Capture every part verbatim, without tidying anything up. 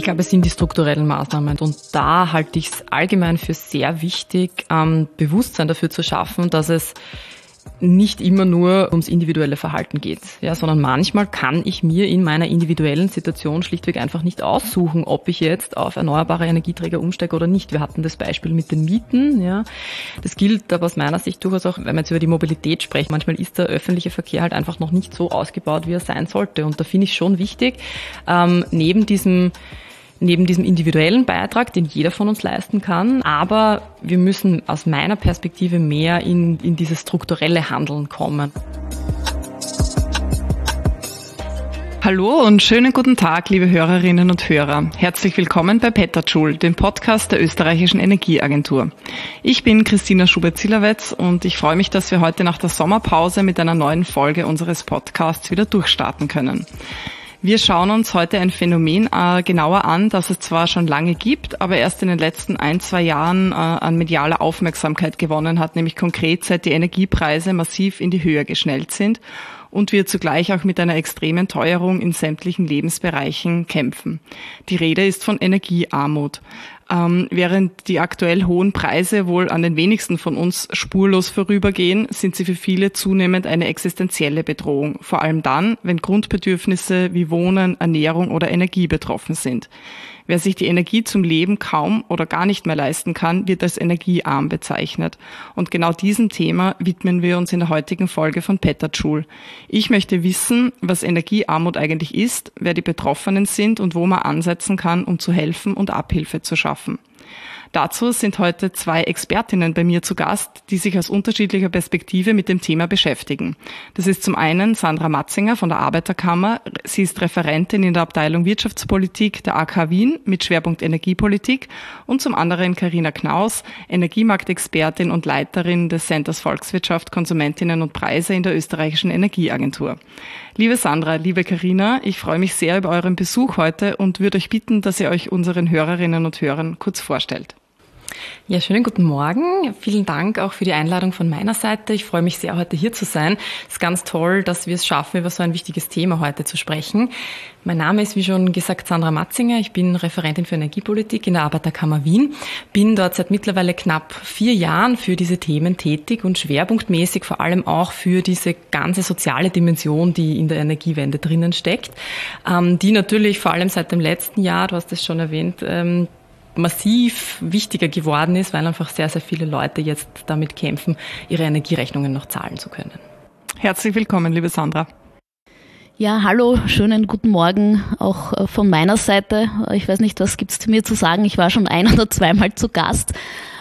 Ich glaube, es sind die strukturellen Maßnahmen und da halte ich es allgemein für sehr wichtig, ähm, Bewusstsein dafür zu schaffen, dass es nicht immer nur ums individuelle Verhalten geht, ja, sondern manchmal kann ich mir in meiner individuellen Situation schlichtweg einfach nicht aussuchen, ob ich jetzt auf erneuerbare Energieträger umsteige oder nicht. Wir hatten das Beispiel mit den Mieten, ja. Das gilt aber aus meiner Sicht durchaus auch, wenn man jetzt über die Mobilität spricht. Manchmal ist der öffentliche Verkehr halt einfach noch nicht so ausgebaut, wie er sein sollte. Und da finde ich schon wichtig, ähm, neben diesem Neben diesem individuellen Beitrag, den jeder von uns leisten kann, aber wir müssen aus meiner Perspektive mehr in, in dieses strukturelle Handeln kommen. Hallo und schönen guten Tag, liebe Hörerinnen und Hörer. Herzlich willkommen bei Petterjoule, dem Podcast der österreichischen Energieagentur. Ich bin Christina Schubert-Zillerwetz und ich freue mich, dass wir heute nach der Sommerpause mit einer neuen Folge unseres Podcasts wieder durchstarten können. Wir schauen uns heute ein Phänomen äh, genauer an, das es zwar schon lange gibt, aber erst in den letzten ein, zwei Jahren äh, an medialer Aufmerksamkeit gewonnen hat, nämlich konkret seit die Energiepreise massiv in die Höhe geschnellt sind und wir zugleich auch mit einer extremen Teuerung in sämtlichen Lebensbereichen kämpfen. Die Rede ist von Energiearmut. Ähm, während die aktuell hohen Preise wohl an den wenigsten von uns spurlos vorübergehen, sind sie für viele zunehmend eine existenzielle Bedrohung. Vor allem dann, wenn Grundbedürfnisse wie Wohnen, Ernährung oder Energie betroffen sind. Wer sich die Energie zum Leben kaum oder gar nicht mehr leisten kann, wird als energiearm bezeichnet. Und genau diesem Thema widmen wir uns in der heutigen Folge von Petterjoule. Ich möchte wissen, was Energiearmut eigentlich ist, wer die Betroffenen sind und wo man ansetzen kann, um zu helfen und Abhilfe zu schaffen. Dazu sind heute zwei Expertinnen bei mir zu Gast, die sich aus unterschiedlicher Perspektive mit dem Thema beschäftigen. Das ist zum einen Sandra Matzinger von der Arbeiterkammer. Sie ist Referentin in der Abteilung Wirtschaftspolitik der A K Wien mit Schwerpunkt Energiepolitik. Und zum anderen Carina Knaus, Energiemarktexpertin und Leiterin des Centers Volkswirtschaft, Konsumentinnen und Preise in der österreichischen Energieagentur. Liebe Sandra, liebe Carina, ich freue mich sehr über euren Besuch heute und würde euch bitten, dass ihr euch unseren Hörerinnen und Hörern kurz vorstellt. Ja, schönen guten Morgen. Vielen Dank auch für die Einladung von meiner Seite. Ich freue mich sehr, heute hier zu sein. Es ist ganz toll, dass wir es schaffen, über so ein wichtiges Thema heute zu sprechen. Mein Name ist, wie schon gesagt, Sandra Matzinger. Ich bin Referentin für Energiepolitik in der Arbeiterkammer Wien. Bin dort seit mittlerweile knapp vier Jahren für diese Themen tätig und schwerpunktmäßig vor allem auch für diese ganze soziale Dimension, die in der Energiewende drinnen steckt, die natürlich vor allem seit dem letzten Jahr, du hast es schon erwähnt, massiv wichtiger geworden ist, weil einfach sehr, sehr viele Leute jetzt damit kämpfen, ihre Energierechnungen noch zahlen zu können. Herzlich willkommen, liebe Sandra. Ja, hallo, schönen guten Morgen auch von meiner Seite. Ich weiß nicht, was gibt's mir zu sagen? Ich war schon ein- oder zweimal zu Gast.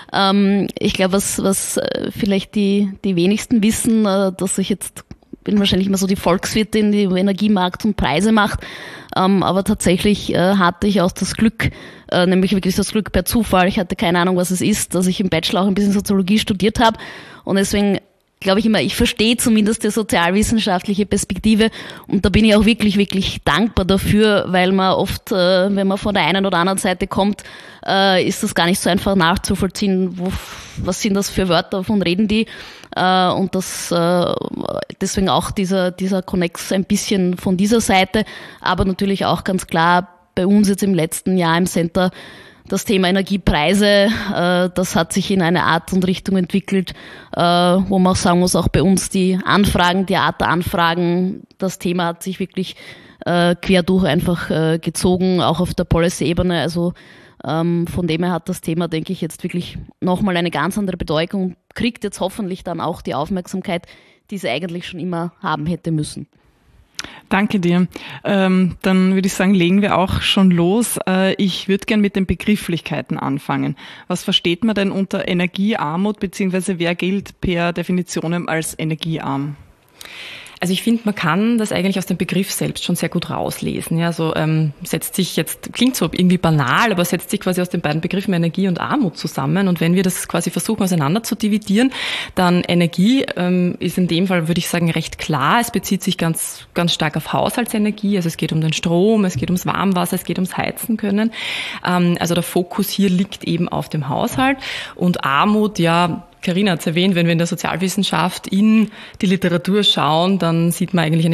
Ich glaube, was, was vielleicht die, die wenigsten wissen, dass ich jetzt bin wahrscheinlich immer so die Volkswirtin, die Energiemarkt und Preise macht. Ähm, aber tatsächlich äh, hatte ich auch das Glück, äh, nämlich wirklich das Glück per Zufall, ich hatte keine Ahnung, was es ist, dass ich im Bachelor auch ein bisschen Soziologie studiert habe. Und deswegen glaube ich immer, ich verstehe zumindest die sozialwissenschaftliche Perspektive und da bin ich auch wirklich, wirklich dankbar dafür, weil man oft, äh, wenn man von der einen oder anderen Seite kommt, äh, ist das gar nicht so einfach nachzuvollziehen, wo, was sind das für Wörter, wovon reden die, äh, und das äh, deswegen auch dieser, dieser Connex ein bisschen von dieser Seite, aber natürlich auch ganz klar bei uns jetzt im letzten Jahr im Center das Thema Energiepreise, äh, das hat sich in eine Art und Richtung entwickelt, äh, wo man auch sagen muss, auch bei uns die Anfragen, die Art der Anfragen, das Thema hat sich wirklich äh, quer durch einfach äh, gezogen, auch auf der Policy-Ebene. Also ähm, von dem her hat das Thema, denke ich, jetzt wirklich nochmal eine ganz andere Bedeutung, kriegt jetzt hoffentlich dann auch die Aufmerksamkeit, die sie eigentlich schon immer haben hätte müssen. Danke dir. Ähm, dann würde ich sagen, legen wir auch schon los. Äh, ich würde gern mit den Begrifflichkeiten anfangen. Was versteht man denn unter Energiearmut, beziehungsweise wer gilt per Definition als energiearm? Also ich finde, man kann das eigentlich aus dem Begriff selbst schon sehr gut rauslesen. Ja, also ähm, setzt sich jetzt, klingt so irgendwie banal, aber setzt sich quasi aus den beiden Begriffen Energie und Armut zusammen. Und wenn wir das quasi versuchen, auseinander zu dividieren, dann Energie ähm, ist in dem Fall, würde ich sagen, recht klar. Es bezieht sich ganz, ganz stark auf Haushaltsenergie. Also es geht um den Strom, es geht ums Warmwasser, es geht ums Heizen können. Ähm, also der Fokus hier liegt eben auf dem Haushalt. Und Armut, ja, Carina hat es erwähnt, wenn wir in der Sozialwissenschaft in die Literatur schauen, dann sieht man eigentlich eine ganze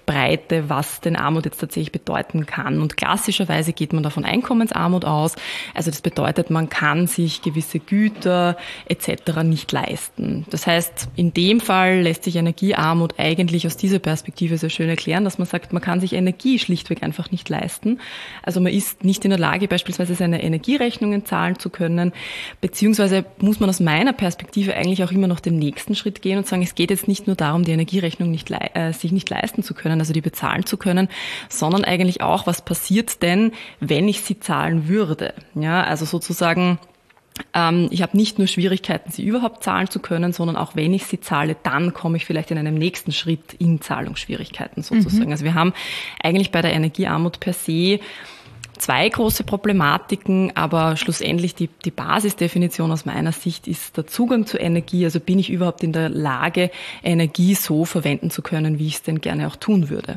Breite, was denn Armut jetzt tatsächlich bedeuten kann. Und klassischerweise geht man da von Einkommensarmut aus. Also das bedeutet, man kann sich gewisse Güter et cetera nicht leisten. Das heißt, in dem Fall lässt sich Energiearmut eigentlich aus dieser Perspektive sehr schön erklären, dass man sagt, man kann sich Energie schlichtweg einfach nicht leisten. Also man ist nicht in der Lage, beispielsweise seine Energierechnungen zahlen zu können, beziehungsweise muss man aus meiner Perspektive eigentlich auch immer noch den nächsten Schritt gehen und sagen, es geht jetzt nicht nur darum, die Energierechnung nicht, äh, sich nicht leisten zu können, also die bezahlen zu können, sondern eigentlich auch, was passiert denn, wenn ich sie zahlen würde? Ja, also sozusagen, ähm, ich habe nicht nur Schwierigkeiten, sie überhaupt zahlen zu können, sondern auch wenn ich sie zahle, dann komme ich vielleicht in einem nächsten Schritt in Zahlungsschwierigkeiten sozusagen. Mhm. Also wir haben eigentlich bei der Energiearmut per se zwei große Problematiken, aber schlussendlich die, die Basisdefinition aus meiner Sicht ist der Zugang zu Energie. Also bin ich überhaupt in der Lage, Energie so verwenden zu können, wie ich es denn gerne auch tun würde.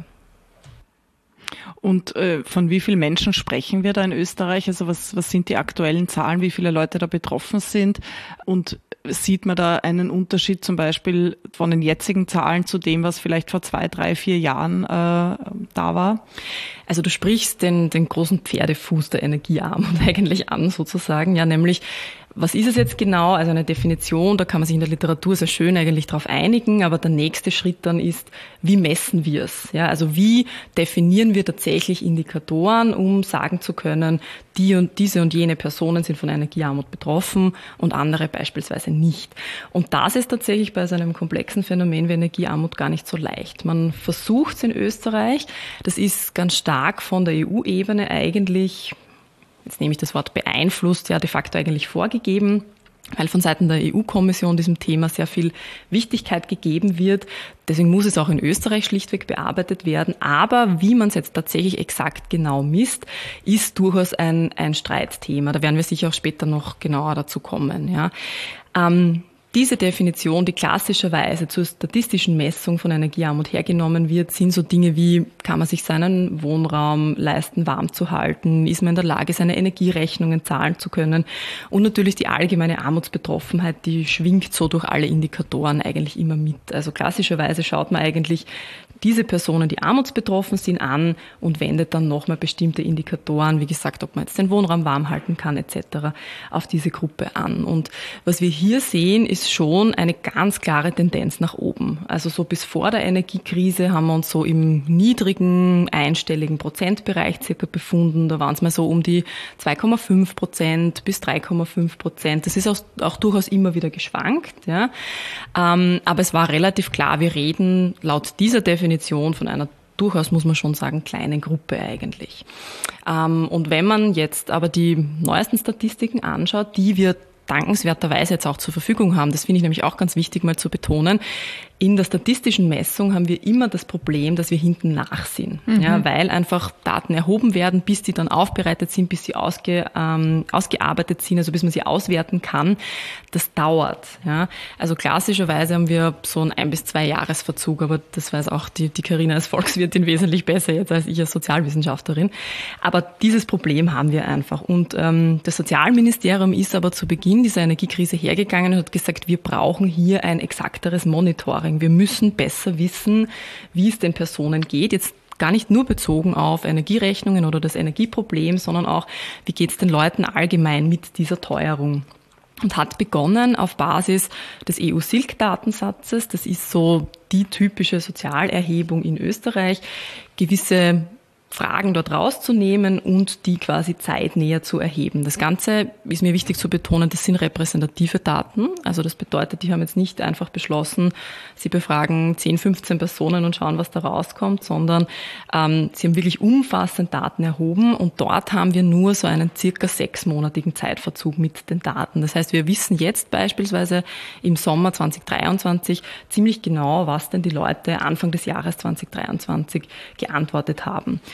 Und äh, von wie vielen Menschen sprechen wir da in Österreich? Also was, was sind die aktuellen Zahlen, wie viele Leute da betroffen sind? Und sieht man da einen Unterschied zum Beispiel von den jetzigen Zahlen zu dem, was vielleicht vor zwei, drei, vier Jahren äh, da war? Also du sprichst den, den großen Pferdefuß der Energiearmut eigentlich an sozusagen, ja, nämlich was ist es jetzt genau? Also eine Definition, da kann man sich in der Literatur sehr schön eigentlich darauf einigen, aber der nächste Schritt dann ist, wie messen wir es? Ja, also wie definieren wir tatsächlich Indikatoren, um sagen zu können, die und diese und jene Personen sind von Energiearmut betroffen und andere beispielsweise nicht. Und das ist tatsächlich bei so einem komplexen Phänomen wie Energiearmut gar nicht so leicht. Man versucht es in Österreich, das ist ganz stark von der E U-Ebene eigentlich, jetzt nehme ich das Wort beeinflusst, ja de facto eigentlich vorgegeben, weil von Seiten der E U-Kommission diesem Thema sehr viel Wichtigkeit gegeben wird. Deswegen muss es auch in Österreich schlichtweg bearbeitet werden. Aber wie man es jetzt tatsächlich exakt genau misst, ist durchaus ein, ein Streitthema. Da werden wir sicher auch später noch genauer dazu kommen. Ja. Ähm, Diese Definition, die klassischerweise zur statistischen Messung von Energiearmut hergenommen wird, sind so Dinge wie, kann man sich seinen Wohnraum leisten, warm zu halten, ist man in der Lage, seine Energierechnungen zahlen zu können und natürlich die allgemeine Armutsbetroffenheit, die schwingt so durch alle Indikatoren eigentlich immer mit. Also klassischerweise schaut man eigentlich diese Personen, die armutsbetroffen sind, an und wendet dann nochmal bestimmte Indikatoren, wie gesagt, ob man jetzt den Wohnraum warm halten kann et cetera, auf diese Gruppe an. Und was wir hier sehen, ist schon eine ganz klare Tendenz nach oben. Also so bis vor der Energiekrise haben wir uns so im niedrigen, einstelligen Prozentbereich circa befunden. Da waren es mal so um die zwei Komma fünf Prozent bis drei Komma fünf Prozent. Das ist auch, auch durchaus immer wieder geschwankt. Ja. Ähm, aber es war relativ klar, wir reden laut dieser Definition von einer durchaus, muss man schon sagen, kleinen Gruppe eigentlich. Ähm, und wenn man jetzt aber die neuesten Statistiken anschaut, die wir dankenswerterweise jetzt auch zur Verfügung haben, das finde ich nämlich auch ganz wichtig mal zu betonen, in der statistischen Messung haben wir immer das Problem, dass wir hinten nach sind, mhm. ja, weil einfach Daten erhoben werden, bis die dann aufbereitet sind, bis sie ausge, ähm, ausgearbeitet sind, also bis man sie auswerten kann. Das dauert. Ja. Also klassischerweise haben wir so einen ein- bis zwei Jahresverzug, aber das weiß auch die, die Carina als Volkswirtin wesentlich besser jetzt als ich als Sozialwissenschaftlerin. Aber dieses Problem haben wir einfach. Und ähm, das Sozialministerium ist aber zu Beginn dieser Energiekrise hergegangen und hat gesagt, wir brauchen hier ein exakteres Monitoring. Wir müssen besser wissen, wie es den Personen geht. Jetzt gar nicht nur bezogen auf Energierechnungen oder das Energieproblem, sondern auch, wie geht es den Leuten allgemein mit dieser Teuerung. Und hat begonnen auf Basis des E U-S I L K-Datensatzes, das ist so die typische Sozialerhebung in Österreich, gewisse Fragen dort rauszunehmen und die quasi zeitnäher zu erheben. Das Ganze ist mir wichtig zu betonen, das sind repräsentative Daten. Also das bedeutet, die haben jetzt nicht einfach beschlossen, sie befragen zehn, fünfzehn Personen und schauen, was da rauskommt, sondern ähm, sie haben wirklich umfassend Daten erhoben und dort haben wir nur so einen circa sechsmonatigen Zeitverzug mit den Daten. Das heißt, wir wissen jetzt beispielsweise im Sommer zwanzig dreiundzwanzig ziemlich genau, was denn die Leute Anfang des Jahres zwanzig dreiundzwanzig geantwortet haben.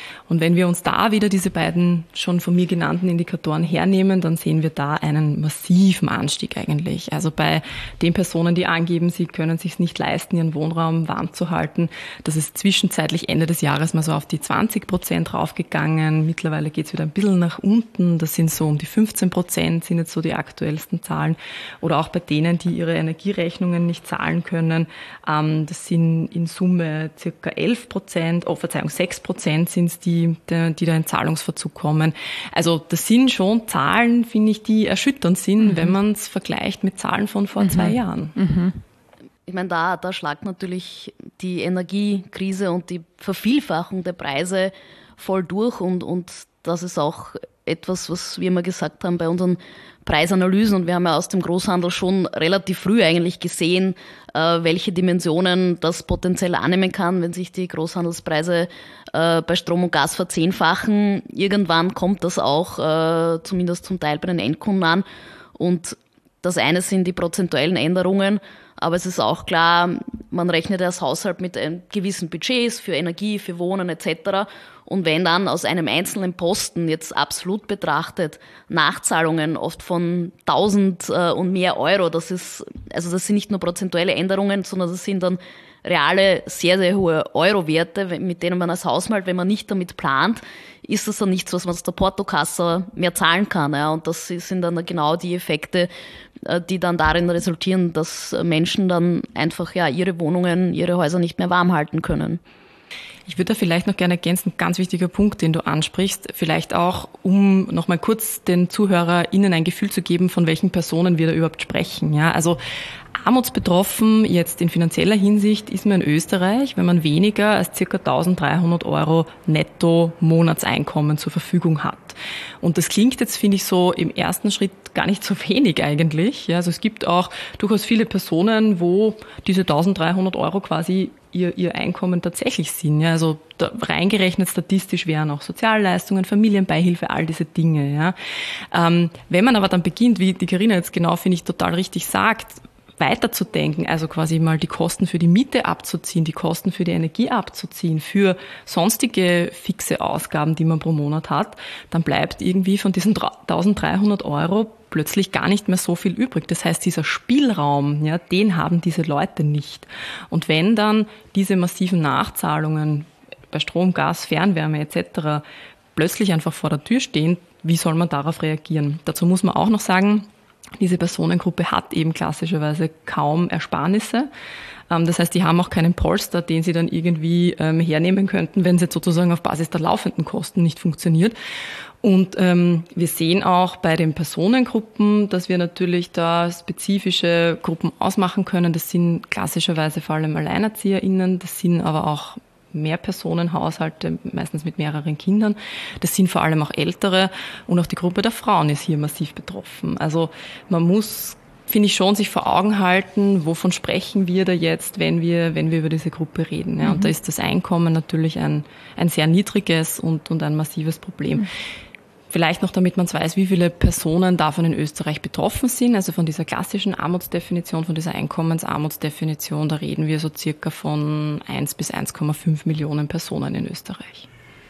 Und wenn wir uns da wieder diese beiden schon von mir genannten Indikatoren hernehmen, dann sehen wir da einen massiven Anstieg eigentlich. Also bei den Personen, die angeben, sie können sich nicht leisten, ihren Wohnraum warm zu halten, das ist zwischenzeitlich Ende des Jahres mal so auf die zwanzig Prozent raufgegangen. Mittlerweile geht es wieder ein bisschen nach unten. Das sind so um die fünfzehn Prozent, sind jetzt so die aktuellsten Zahlen. Oder auch bei denen, die ihre Energierechnungen nicht zahlen können. Das sind in Summe circa elf Prozent, oh Verzeihung, sechs Prozent sind es die, die da in Zahlungsverzug kommen. Also das sind schon Zahlen, finde ich, die erschütternd sind, mhm. wenn man es vergleicht mit Zahlen von vor mhm. zwei Jahren. Mhm. Ich meine, da, da schlagt natürlich die Energiekrise und die Vervielfachung der Preise voll durch und, und das ist auch etwas, was wir immer gesagt haben bei unseren Preisanalysen und wir haben ja aus dem Großhandel schon relativ früh eigentlich gesehen, äh, welche Dimensionen das potenziell annehmen kann, wenn sich die Großhandelspreise äh, bei Strom und Gas verzehnfachen. Irgendwann kommt das auch äh, zumindest zum Teil bei den Endkunden an und das eine sind die prozentuellen Änderungen, aber es ist auch klar, man rechnet als Haushalt mit einem gewissen Budgets für Energie, für Wohnen et cetera. Und wenn dann aus einem einzelnen Posten jetzt absolut betrachtet Nachzahlungen oft von tausend und mehr Euro, das ist, also das sind nicht nur prozentuelle Änderungen, sondern das sind dann reale, sehr, sehr hohe Euro-Werte, mit denen man als Haushalt, wenn man nicht damit plant, ist das dann nichts, was man aus der Portokasse mehr zahlen kann. Ja. Und das sind dann genau die Effekte, die dann darin resultieren, dass Menschen dann einfach ja ihre Wohnungen, ihre Häuser nicht mehr warm halten können. Ich würde da vielleicht noch gerne ergänzen, ganz wichtiger Punkt, den du ansprichst, vielleicht auch, um nochmal kurz den ZuhörerInnen ein Gefühl zu geben, von welchen Personen wir da überhaupt sprechen. Ja, also armutsbetroffen jetzt in finanzieller Hinsicht ist man in Österreich, wenn man weniger als ca. eintausenddreihundert Euro netto Monatseinkommen zur Verfügung hat. Und das klingt jetzt, finde ich, so im ersten Schritt gar nicht so wenig eigentlich. Ja, also es gibt auch durchaus viele Personen, wo diese eintausenddreihundert Euro quasi ihr, ihr Einkommen tatsächlich sind. Ja, also da reingerechnet statistisch wären auch Sozialleistungen, Familienbeihilfe, all diese Dinge. Ja. Ähm, wenn man aber dann beginnt, wie die Carina jetzt genau, finde ich, total richtig sagt, weiterzudenken, also quasi mal die Kosten für die Miete abzuziehen, die Kosten für die Energie abzuziehen, für sonstige fixe Ausgaben, die man pro Monat hat, dann bleibt irgendwie von diesen eintausenddreihundert Euro plötzlich gar nicht mehr so viel übrig. Das heißt, dieser Spielraum, ja, den haben diese Leute nicht. Und wenn dann diese massiven Nachzahlungen bei Strom, Gas, Fernwärme et cetera plötzlich einfach vor der Tür stehen, wie soll man darauf reagieren? Dazu muss man auch noch sagen, diese Personengruppe hat eben klassischerweise kaum Ersparnisse. Das heißt, die haben auch keinen Polster, den sie dann irgendwie hernehmen könnten, wenn es jetzt sozusagen auf Basis der laufenden Kosten nicht funktioniert. Und ähm, wir sehen auch bei den Personengruppen, dass wir natürlich da spezifische Gruppen ausmachen können. Das sind klassischerweise vor allem AlleinerzieherInnen, das sind aber auch Mehrpersonenhaushalte, meistens mit mehreren Kindern. Das sind vor allem auch Ältere und auch die Gruppe der Frauen ist hier massiv betroffen. Also man muss, finde ich, schon sich vor Augen halten, wovon sprechen wir da jetzt, wenn wir, wenn wir über diese Gruppe reden. Ja, mhm. Und da ist das Einkommen natürlich ein, ein sehr niedriges und, und ein massives Problem. Mhm. Vielleicht noch, damit man weiß, wie viele Personen davon in Österreich betroffen sind, also von dieser klassischen Armutsdefinition, von dieser Einkommensarmutsdefinition, da reden wir so circa von eins bis eins Komma fünf Millionen Personen in Österreich.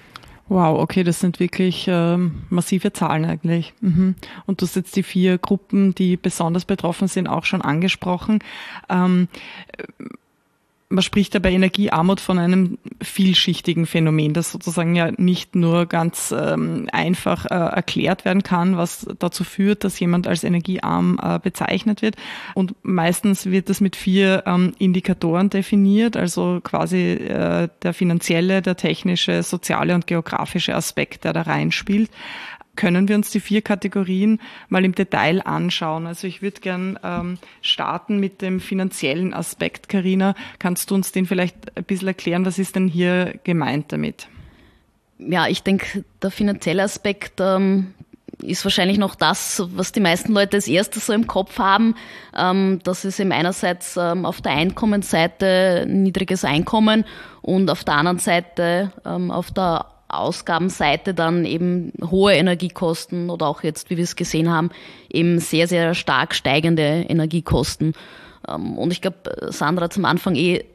Wow, okay, das sind wirklich ähm, massive Zahlen eigentlich. Mhm. Und du hast jetzt die vier Gruppen, die besonders betroffen sind, auch schon angesprochen. Ähm, Man spricht ja bei Energiearmut von einem vielschichtigen Phänomen, das sozusagen ja nicht nur ganz ähm, einfach äh, erklärt werden kann, was dazu führt, dass jemand als energiearm äh, bezeichnet wird. Und meistens wird das mit vier ähm, Indikatoren definiert, also quasi äh, der finanzielle, der technische, soziale und geografische Aspekt, der da reinspielt. Können wir uns die vier Kategorien mal im Detail anschauen? Also ich würde gern ähm, starten mit dem finanziellen Aspekt. Carina, kannst du uns den vielleicht ein bisschen erklären? Was ist denn hier gemeint damit? Ja, ich denke, der finanzielle Aspekt ähm, ist wahrscheinlich noch das, was die meisten Leute als erstes so im Kopf haben. Ähm, das ist eben einerseits ähm, auf der Einkommensseite niedriges Einkommen und auf der anderen Seite ähm, auf der Ausgabenseite dann eben hohe Energiekosten oder auch jetzt, wie wir es gesehen haben, eben sehr, sehr stark steigende Energiekosten. Und ich glaube, Sandra hat am Anfang eh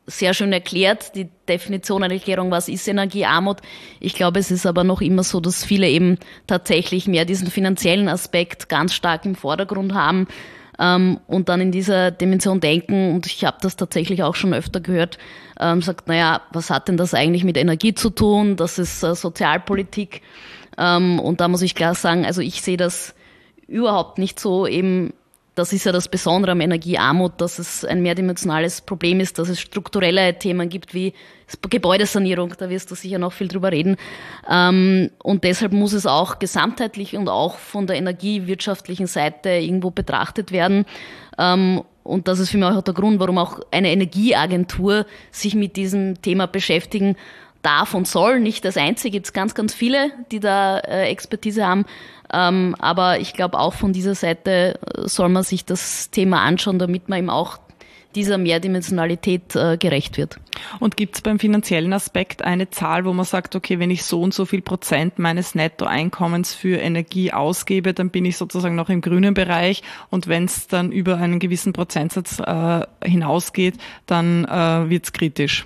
sehr schön erklärt, die Definition einer Erklärung, was ist Energiearmut. Ich glaube, es ist aber noch immer so, dass viele eben tatsächlich mehr diesen finanziellen Aspekt ganz stark im Vordergrund haben ähm, und dann in dieser Dimension denken, und ich habe das tatsächlich auch schon öfter gehört, ähm, sagt, naja, was hat denn das eigentlich mit Energie zu tun? Das ist äh, Sozialpolitik. Ähm, und da muss ich klar sagen, also ich sehe das überhaupt nicht so. Eben, das ist ja das Besondere am Energiearmut, dass es ein mehrdimensionales Problem ist, dass es strukturelle Themen gibt wie Gebäudesanierung, da wirst du sicher noch viel drüber reden. Ähm, und deshalb muss es auch gesamtheitlich und auch von der energiewirtschaftlichen Seite irgendwo betrachtet werden. Ähm, und das ist für mich auch der Grund, warum auch eine Energieagentur sich mit diesem Thema beschäftigen darf und soll. Nicht das Einzige, gibt es ganz, ganz viele, die da äh, Expertise haben. Ähm, aber ich glaube, auch von dieser Seite soll man sich das Thema anschauen, damit man eben auch dieser Mehrdimensionalität äh, gerecht wird. Und gibt es beim finanziellen Aspekt eine Zahl, wo man sagt, okay, wenn ich so und so viel Prozent meines Nettoeinkommens für Energie ausgebe, dann bin ich sozusagen noch im grünen Bereich, und wenn es dann über einen gewissen Prozentsatz äh, hinausgeht, dann äh, wird es kritisch?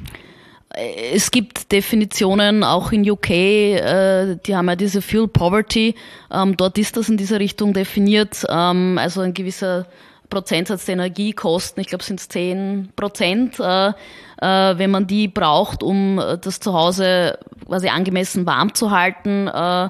Es gibt Definitionen, auch in U K, äh, die haben ja diese Fuel Poverty, ähm, dort ist das in dieser Richtung definiert, ähm, also ein gewisser Prozentsatz der Energiekosten, ich glaube, sind es zehn Prozent, äh, äh, wenn man die braucht, um das Zuhause quasi angemessen warm zu halten, äh,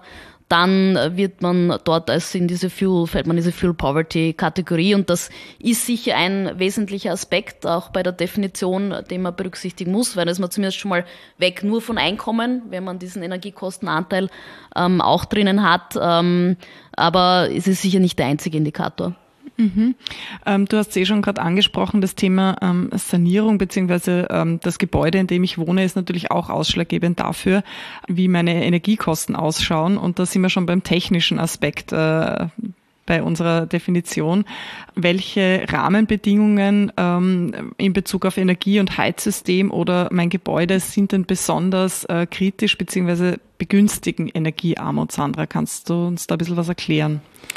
dann wird man dort als in diese Fuel, fällt man in diese Fuel Poverty Kategorie, und das ist sicher ein wesentlicher Aspekt auch bei der Definition, den man berücksichtigen muss, weil da ist man zumindest schon mal weg nur von Einkommen, wenn man diesen Energiekostenanteil ähm, auch drinnen hat, ähm, aber es ist sicher nicht der einzige Indikator. Mhm. Ähm, du hast es eh schon gerade angesprochen, das Thema ähm, Sanierung beziehungsweise ähm, das Gebäude, in dem ich wohne, ist natürlich auch ausschlaggebend dafür, wie meine Energiekosten ausschauen, und da sind wir schon beim technischen Aspekt äh, bei unserer Definition. Welche Rahmenbedingungen ähm, in Bezug auf Energie- und Heizsystem oder mein Gebäude sind denn besonders äh, kritisch beziehungsweise begünstigen Energiearmut? Sandra, kannst du uns da ein bisschen was erklären?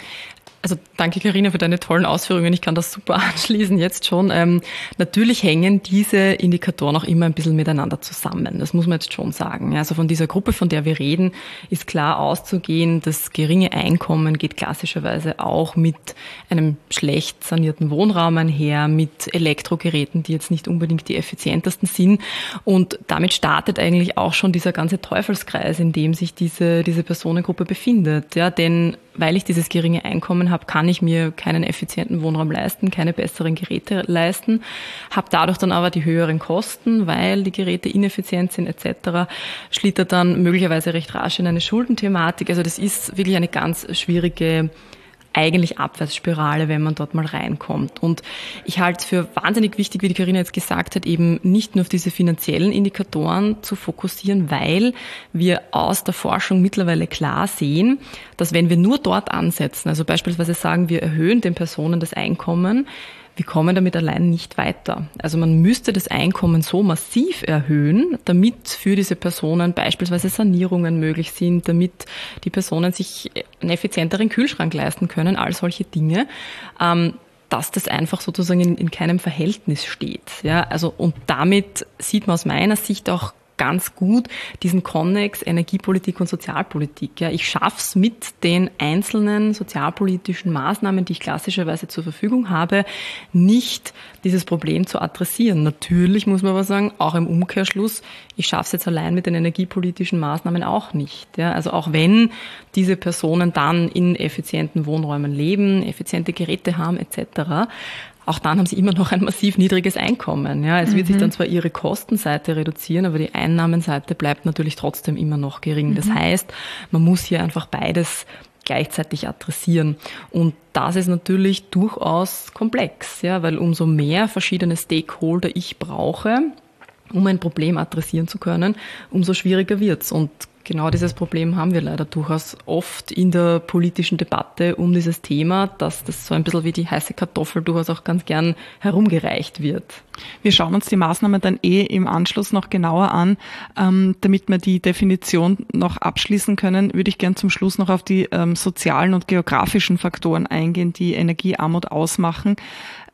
Also danke, Carina, für deine tollen Ausführungen. Ich kann das super anschließen jetzt schon. Ähm, natürlich hängen diese Indikatoren auch immer ein bisschen miteinander zusammen. Das muss man jetzt schon sagen. Also von dieser Gruppe, von der wir reden, ist klar auszugehen, das geringe Einkommen geht klassischerweise auch mit einem schlecht sanierten Wohnraum einher, mit Elektrogeräten, die jetzt nicht unbedingt die effizientesten sind. Und damit startet eigentlich auch schon dieser ganze Teufelskreis, in dem sich diese, diese Personengruppe befindet. Ja, denn weil ich dieses geringe Einkommen habe, kann ich mir keinen effizienten Wohnraum leisten, keine besseren Geräte leisten, habe dadurch dann aber die höheren Kosten, weil die Geräte ineffizient sind et cetera, schlittert dann möglicherweise recht rasch in eine Schuldenthematik. Also das ist wirklich eine ganz schwierige eigentlich Abwärtsspirale, wenn man dort mal reinkommt. Und ich halte es für wahnsinnig wichtig, wie die Carina jetzt gesagt hat, eben nicht nur auf diese finanziellen Indikatoren zu fokussieren, weil wir aus der Forschung mittlerweile klar sehen, dass wenn wir nur dort ansetzen, also beispielsweise sagen, wir erhöhen den Personen das Einkommen, wir kommen damit allein nicht weiter. Also man müsste das Einkommen so massiv erhöhen, damit für diese Personen beispielsweise Sanierungen möglich sind, damit die Personen sich einen effizienteren Kühlschrank leisten können, all solche Dinge, ähm, dass das einfach sozusagen in, in keinem Verhältnis steht. Ja, also und damit sieht man aus meiner Sicht auch ganz gut diesen Konnex Energiepolitik und Sozialpolitik. Ja, ich schaff's mit den einzelnen sozialpolitischen Maßnahmen, die ich klassischerweise zur Verfügung habe, nicht dieses Problem zu adressieren. Natürlich muss man aber sagen, auch im Umkehrschluss, ich schaff's jetzt allein mit den energiepolitischen Maßnahmen auch nicht. Ja, also auch wenn diese Personen dann in effizienten Wohnräumen leben, effiziente Geräte haben et cetera, auch dann haben sie immer noch ein massiv niedriges Einkommen. Ja, es wird mhm. sich dann zwar ihre Kostenseite reduzieren, aber die Einnahmenseite bleibt natürlich trotzdem immer noch gering. Mhm. Das heißt, man muss hier einfach beides gleichzeitig adressieren. Und das ist natürlich durchaus komplex, ja, weil umso mehr verschiedene Stakeholder ich brauche, um ein Problem adressieren zu können, umso schwieriger wird's. Und genau dieses Problem haben wir leider durchaus oft in der politischen Debatte um dieses Thema, dass das so ein bisschen wie die heiße Kartoffel durchaus auch ganz gern herumgereicht wird. Wir schauen uns die Maßnahmen dann eh im Anschluss noch genauer an. Ähm, damit wir die Definition noch abschließen können, würde ich gern zum Schluss noch auf die ähm, sozialen und geografischen Faktoren eingehen, die Energiearmut ausmachen.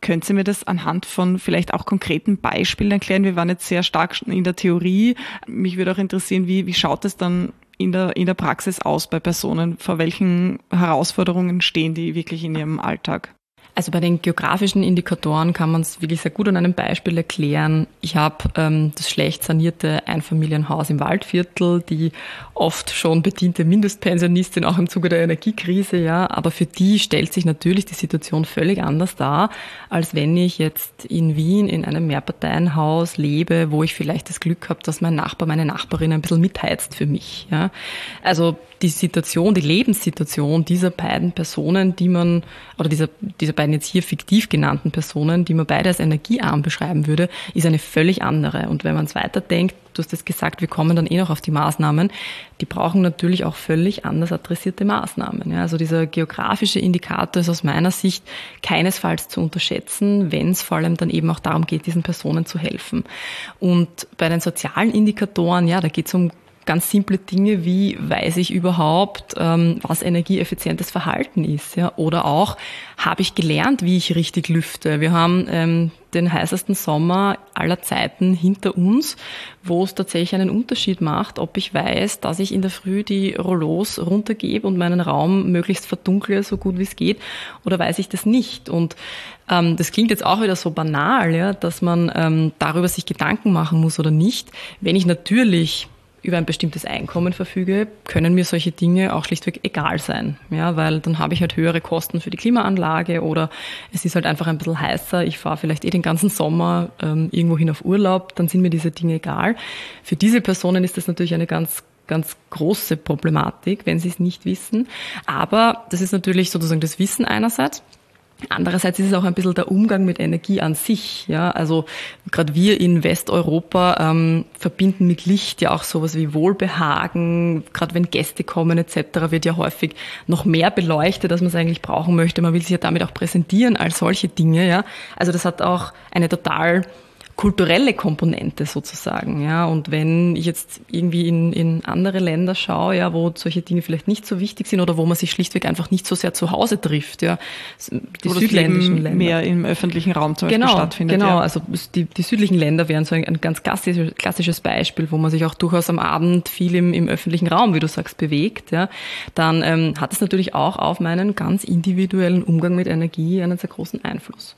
Können Sie mir das anhand von vielleicht auch konkreten Beispielen erklären? Wir waren jetzt sehr stark in der Theorie. Mich würde auch interessieren, wie, wie schaut es dann in der, in der Praxis aus bei Personen? Vor welchen Herausforderungen stehen die wirklich in ihrem Alltag? Also bei den geografischen Indikatoren kann man es wirklich sehr gut an einem Beispiel erklären. Ich habe ähm, das schlecht sanierte Einfamilienhaus im Waldviertel, die oft schon bediente Mindestpensionistin, auch im Zuge der Energiekrise, ja. Aber für die stellt sich natürlich die Situation völlig anders dar, als wenn ich jetzt in Wien in einem Mehrparteienhaus lebe, wo ich vielleicht das Glück habe, dass mein Nachbar, meine Nachbarin ein bisschen mitheizt für mich, ja. Also die Situation, die Lebenssituation dieser beiden Personen, die man, oder dieser, dieser beiden jetzt hier fiktiv genannten Personen, die man beide als energiearm beschreiben würde, ist eine völlig andere. Und wenn man es weiterdenkt, du hast es gesagt, wir kommen dann eh noch auf die Maßnahmen, die brauchen natürlich auch völlig anders adressierte Maßnahmen. Ja, also dieser geografische Indikator ist aus meiner Sicht keinesfalls zu unterschätzen, wenn es vor allem dann eben auch darum geht, diesen Personen zu helfen. Und bei den sozialen Indikatoren, ja, da geht es um ganz simple Dinge wie, weiß ich überhaupt, ähm, was energieeffizientes Verhalten ist, ja? Oder auch, habe ich gelernt, wie ich richtig lüfte? Wir haben ähm, den heißesten Sommer aller Zeiten hinter uns, wo es tatsächlich einen Unterschied macht, ob ich weiß, dass ich in der Früh die Rollos runtergebe und meinen Raum möglichst verdunkle, so gut wie es geht, oder weiß ich das nicht? Und ähm, das klingt jetzt auch wieder so banal, ja, dass man ähm, darüber sich Gedanken machen muss oder nicht. Wenn ich natürlich über ein bestimmtes Einkommen verfüge, können mir solche Dinge auch schlichtweg egal sein. Ja, weil dann habe ich halt höhere Kosten für die Klimaanlage oder es ist halt einfach ein bisschen heißer, ich fahre vielleicht eh den ganzen Sommer ähm, irgendwo hin auf Urlaub, dann sind mir diese Dinge egal. Für diese Personen ist das natürlich eine ganz ganz große Problematik, wenn sie es nicht wissen. Aber das ist natürlich sozusagen das Wissen einerseits. Andererseits ist es auch ein bisschen der Umgang mit Energie an sich. Ja, also gerade wir in Westeuropa ähm, verbinden mit Licht ja auch sowas wie Wohlbehagen. Gerade wenn Gäste kommen et cetera wird ja häufig noch mehr beleuchtet, als man es eigentlich brauchen möchte. Man will sich ja damit auch präsentieren als solche Dinge. Ja, also das hat auch eine total kulturelle Komponente sozusagen, ja. Und wenn ich jetzt irgendwie in, in andere Länder schaue, ja, wo solche Dinge vielleicht nicht so wichtig sind oder wo man sich schlichtweg einfach nicht so sehr zu Hause trifft, ja, die wo südländischen das Leben Länder mehr im öffentlichen Raum zum genau, Beispiel stattfindet. Genau, ja. Also die, die südlichen Länder wären so ein, ein ganz klassisches, klassisches Beispiel, wo man sich auch durchaus am Abend viel im, im öffentlichen Raum, wie du sagst, bewegt, ja. Dann ähm, hat es natürlich auch auf meinen ganz individuellen Umgang mit Energie einen sehr großen Einfluss.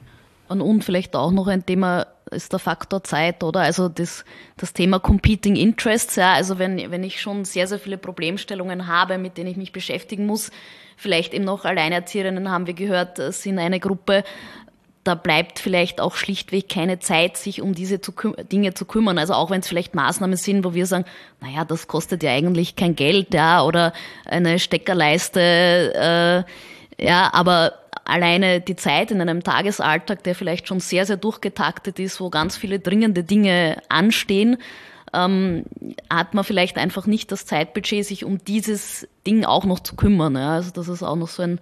Und vielleicht auch noch ein Thema ist der Faktor Zeit, oder? Also das, das Thema Competing Interests, ja. Also wenn, wenn ich schon sehr, sehr viele Problemstellungen habe, mit denen ich mich beschäftigen muss, vielleicht eben noch Alleinerzieherinnen, haben wir gehört, sind eine Gruppe, da bleibt vielleicht auch schlichtweg keine Zeit, sich um diese zu küm- Dinge zu kümmern. Also auch wenn es vielleicht Maßnahmen sind, wo wir sagen, naja, das kostet ja eigentlich kein Geld, ja, oder eine Steckerleiste, äh, ja, aber alleine die Zeit in einem Tagesalltag, der vielleicht schon sehr, sehr durchgetaktet ist, wo ganz viele dringende Dinge anstehen, ähm, hat man vielleicht einfach nicht das Zeitbudget, sich um dieses Ding auch noch zu kümmern. Ja. Also das ist auch noch so ein,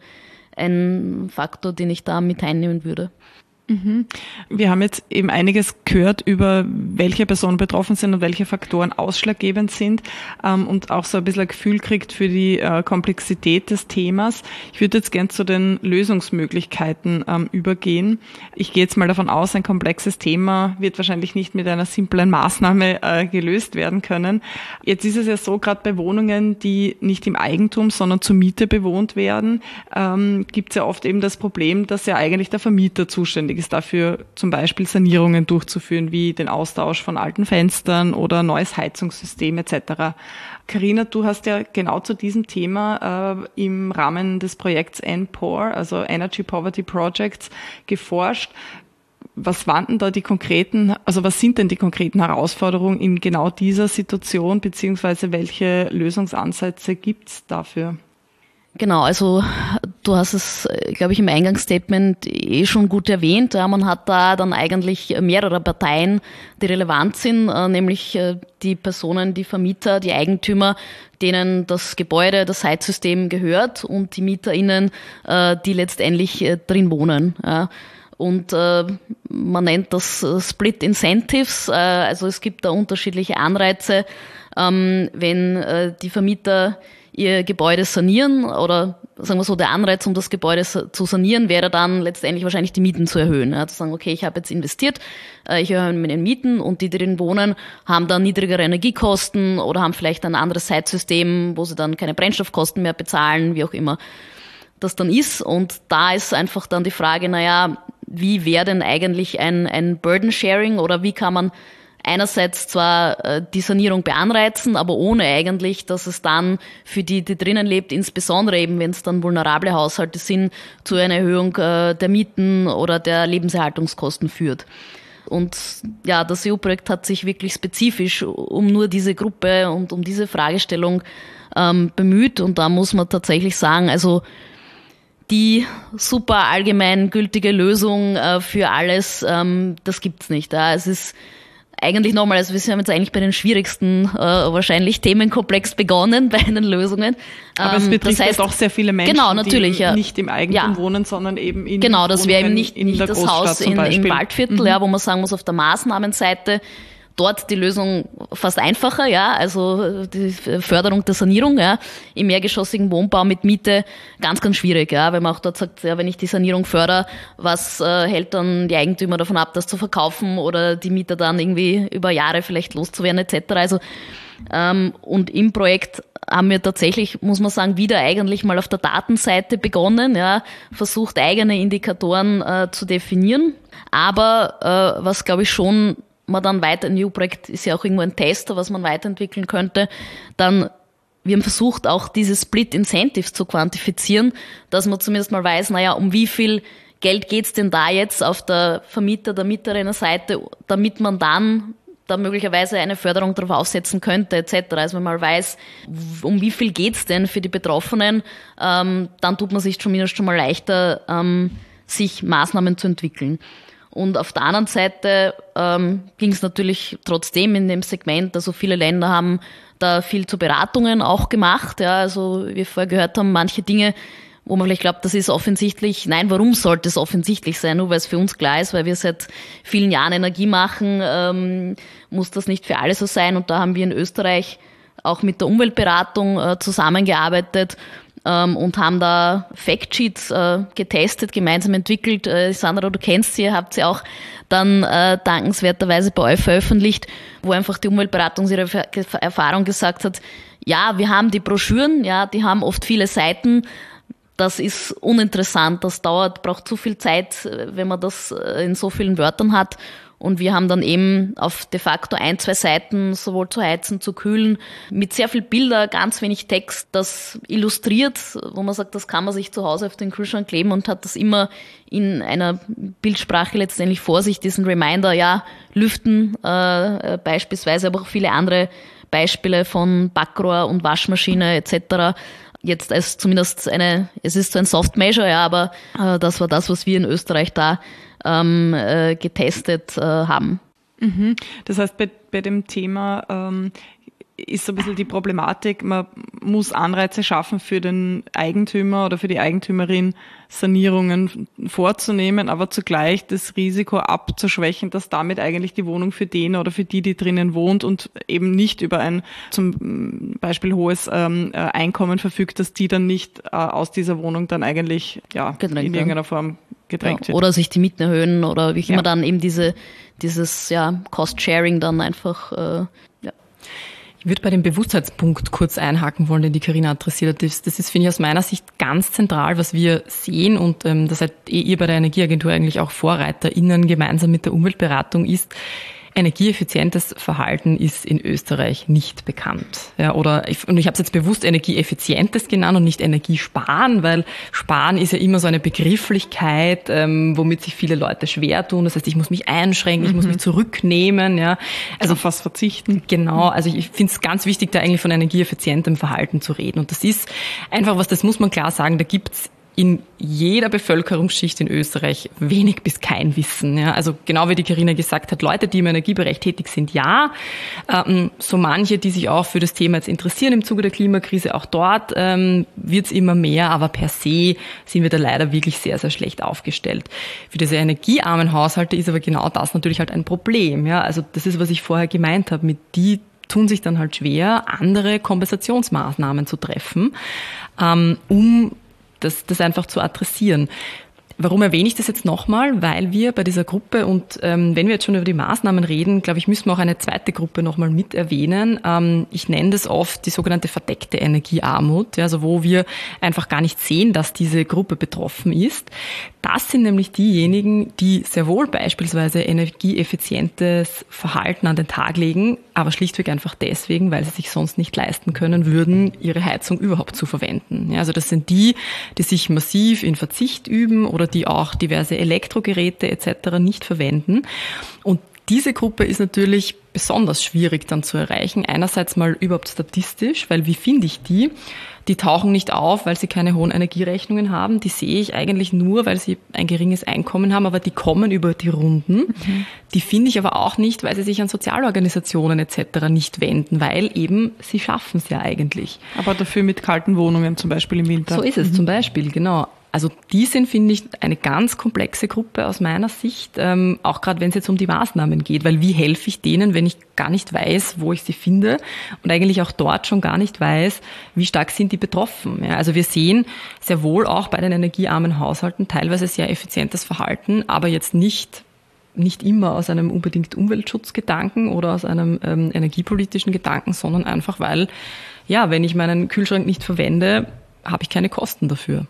ein Faktor, den ich da mit einnehmen würde. Wir haben jetzt eben einiges gehört über welche Personen betroffen sind und welche Faktoren ausschlaggebend sind ähm, und auch so ein bisschen ein Gefühl kriegt für die äh, Komplexität des Themas. Ich würde jetzt gern zu den Lösungsmöglichkeiten ähm, übergehen. Ich gehe jetzt mal davon aus, ein komplexes Thema wird wahrscheinlich nicht mit einer simplen Maßnahme äh, gelöst werden können. Jetzt ist es ja so, gerade bei Wohnungen, die nicht im Eigentum, sondern zur Miete bewohnt werden, ähm, gibt es ja oft eben das Problem, dass ja eigentlich der Vermieter zuständig ist dafür, zum Beispiel Sanierungen durchzuführen, wie den Austausch von alten Fenstern oder neues Heizungssystem et cetera. Carina, du hast ja genau zu diesem Thema äh, im Rahmen des Projekts N P O R, also Energy Poverty Projects, geforscht. Was waren denn da die konkreten, also was sind denn die konkreten Herausforderungen in genau dieser Situation, beziehungsweise welche Lösungsansätze gibt es dafür? Genau, also du hast es, glaube ich, im Eingangsstatement eh schon gut erwähnt. Ja, man hat da dann eigentlich mehrere Parteien, die relevant sind, nämlich die Personen, die Vermieter, die Eigentümer, denen das Gebäude, das Heizsystem gehört, und die MieterInnen, die letztendlich drin wohnen. Ja. Und äh, man nennt das Split Incentives, äh, also es gibt da unterschiedliche Anreize, ähm, wenn äh, die Vermieter ihr Gebäude sanieren oder sagen wir so, der Anreiz, um das Gebäude zu sanieren, wäre dann letztendlich wahrscheinlich die Mieten zu erhöhen. Ja, zu sagen, okay, ich habe jetzt investiert, ich erhöhe meine Mieten und die, die drin wohnen, haben dann niedrigere Energiekosten oder haben vielleicht ein anderes Zeitsystem, wo sie dann keine Brennstoffkosten mehr bezahlen, wie auch immer das dann ist. Und da ist einfach dann die Frage, naja, wie wäre denn eigentlich ein, ein Burden Sharing oder wie kann man einerseits zwar äh, die Sanierung beanreizen, aber ohne eigentlich, dass es dann für die, die drinnen lebt, insbesondere eben, wenn es dann vulnerable Haushalte sind, zu einer Erhöhung äh, der Mieten oder der Lebenserhaltungskosten führt. Und ja, das E U-Projekt hat sich wirklich spezifisch um nur diese Gruppe und um diese Fragestellung ähm, bemüht. Und da muss man tatsächlich sagen, also die super allgemein gültige Lösung äh, für alles, ähm, das gibt's nicht. Ja. Es ist eigentlich nochmal, also wir haben jetzt eigentlich bei den schwierigsten äh, wahrscheinlich Themenkomplex begonnen, bei den Lösungen. Aber ähm, es betrifft das heißt, ja doch sehr viele Menschen, genau, natürlich, die ja. nicht im Eigentum ja. wohnen, sondern eben in Genau, das wäre eben nicht, in nicht das Haus in, im Waldviertel, mhm. ja, wo man sagen muss, auf der Maßnahmenseite dort die Lösung fast einfacher, ja, also die Förderung der Sanierung, ja, im mehrgeschossigen Wohnbau mit Miete ganz, ganz schwierig, ja, weil man auch dort sagt, ja, wenn ich die Sanierung fördere, was äh, hält dann die Eigentümer davon ab, das zu verkaufen oder die Mieter dann irgendwie über Jahre vielleicht loszuwerden et cetera. Also ähm, und im Projekt haben wir tatsächlich, muss man sagen, wieder eigentlich mal auf der Datenseite begonnen, ja, versucht eigene Indikatoren äh, zu definieren, aber äh, was glaube ich schon man dann weiter, ein E U-Projekt ist ja auch irgendwo ein Tester, was man weiterentwickeln könnte, dann, wir haben versucht, auch diese Split Incentives zu quantifizieren, dass man zumindest mal weiß, naja, um wie viel Geld geht's denn da jetzt auf der Vermieter, der Mieterinnenseite, damit man dann da möglicherweise eine Förderung drauf aufsetzen könnte, et cetera. Also wenn man mal weiß, um wie viel geht's denn für die Betroffenen, ähm, dann tut man sich zumindest schon mal leichter, ähm, sich Maßnahmen zu entwickeln. Und auf der anderen Seite ähm, ging es natürlich trotzdem in dem Segment, also viele Länder haben da viel zu Beratungen auch gemacht. Ja, also wie wir vorher gehört haben, manche Dinge, wo man vielleicht glaubt, das ist offensichtlich. Nein, warum sollte es offensichtlich sein? Nur weil es für uns klar ist, weil wir seit vielen Jahren Energie machen, ähm, muss das nicht für alle so sein. Und da haben wir in Österreich auch mit der Umweltberatung äh, zusammengearbeitet ähm, und haben da Factsheets äh, getestet, gemeinsam entwickelt. Äh, Sandra, du kennst sie, habt sie auch dann äh, dankenswerterweise bei euch veröffentlicht, wo einfach die Umweltberatung ihre Erfahrung gesagt hat, ja, wir haben die Broschüren, ja, die haben oft viele Seiten. Das ist uninteressant, das dauert, braucht zu viel Zeit, wenn man das in so vielen Wörtern hat. Und wir haben dann eben auf de facto ein, zwei Seiten, sowohl zu heizen, zu kühlen, mit sehr viel Bilder, ganz wenig Text, das illustriert, wo man sagt, das kann man sich zu Hause auf den Kühlschrank kleben und hat das immer in einer Bildsprache letztendlich vor sich, diesen Reminder, ja, lüften äh, beispielsweise, aber auch viele andere Beispiele von Backrohr und Waschmaschine et cetera. Jetzt als zumindest eine, es ist so ein Soft Measure, ja, aber äh, das war das, was wir in Österreich da ähm, äh, getestet äh, haben. Mhm. Das heißt, bei, bei dem Thema ähm, ist so ein bisschen die Problematik, man muss Anreize schaffen für den Eigentümer oder für die Eigentümerin, Sanierungen vorzunehmen, aber zugleich das Risiko abzuschwächen, dass damit eigentlich die Wohnung für den oder für die, die drinnen wohnt und eben nicht über ein zum Beispiel hohes ähm, Einkommen verfügt, dass die dann nicht äh, aus dieser Wohnung dann eigentlich ja gedrängt in irgendeiner Form gedrängt ja, wird. Oder sich die Mieten erhöhen oder wie ja. immer dann eben diese dieses ja Cost-Sharing dann einfach äh, ja. Ich würde bei dem Bewusstseinspunkt kurz einhaken wollen, den die Carina adressiert hat. Das, das ist, finde ich, aus meiner Sicht ganz zentral, was wir sehen und ähm, das seid eh ihr bei der Energieagentur eigentlich auch VorreiterInnen gemeinsam mit der Umweltberatung ist, energieeffizientes Verhalten ist in Österreich nicht bekannt. Ja, oder ich, und ich habe es jetzt bewusst energieeffizientes genannt und nicht Energiesparen, weil Sparen ist ja immer so eine Begrifflichkeit, ähm, womit sich viele Leute schwer tun. Das heißt, ich muss mich einschränken, mhm. ich muss mich zurücknehmen. Ja, also fast verzichten. Genau, also ich finde es ganz wichtig, da eigentlich von energieeffizientem Verhalten zu reden. Und das ist einfach was, das muss man klar sagen, da gibt's in jeder Bevölkerungsschicht in Österreich wenig bis kein Wissen. Ja. Also genau wie die Carina gesagt hat, Leute, die im Energiebereich tätig sind, ja. Ähm, so manche, die sich auch für das Thema jetzt interessieren im Zuge der Klimakrise, auch dort ähm, wird es immer mehr, aber per se sind wir da leider wirklich sehr, sehr schlecht aufgestellt. Für diese energiearmen Haushalte ist aber genau das natürlich halt ein Problem. Ja. Also das ist, was ich vorher gemeint habe, mit die tun sich dann halt schwer, andere Kompensationsmaßnahmen zu treffen, ähm, um das, das einfach zu adressieren. Warum erwähne ich das jetzt nochmal? Weil wir bei dieser Gruppe und ähm, wenn wir jetzt schon über die Maßnahmen reden, glaube ich, müssen wir auch eine zweite Gruppe nochmal mit erwähnen. Ähm, ich nenne das oft die sogenannte verdeckte Energiearmut, ja, also wo wir einfach gar nicht sehen, dass diese Gruppe betroffen ist. Das sind nämlich diejenigen, die sehr wohl beispielsweise energieeffizientes Verhalten an den Tag legen, aber schlichtweg einfach deswegen, weil sie sich sonst nicht leisten können würden, ihre Heizung überhaupt zu verwenden. Ja, also das sind die, die sich massiv in Verzicht üben oder die auch diverse Elektrogeräte et cetera nicht verwenden. Und diese Gruppe ist natürlich besonders schwierig dann zu erreichen. Einerseits mal überhaupt statistisch, weil wie finde ich die? Die tauchen nicht auf, weil sie keine hohen Energierechnungen haben. Die sehe ich eigentlich nur, weil sie ein geringes Einkommen haben, aber die kommen über die Runden. Mhm. Die finde ich aber auch nicht, weil sie sich an Sozialorganisationen et cetera nicht wenden, weil eben sie schaffen es ja eigentlich. Aber dafür mit kalten Wohnungen zum Beispiel im Winter. So ist es mhm. zum Beispiel, genau. Also die sind, finde ich, eine ganz komplexe Gruppe aus meiner Sicht, ähm, auch gerade wenn es jetzt um die Maßnahmen geht, weil wie helfe ich denen, wenn ich gar nicht weiß, wo ich sie finde und eigentlich auch dort schon gar nicht weiß, wie stark sind die betroffen. Ja, also wir sehen sehr wohl auch bei den energiearmen Haushalten teilweise sehr effizientes Verhalten, aber jetzt nicht nicht immer aus einem unbedingt Umweltschutzgedanken oder aus einem ähm, energiepolitischen Gedanken, sondern einfach weil, ja, wenn ich meinen Kühlschrank nicht verwende, habe ich keine Kosten dafür.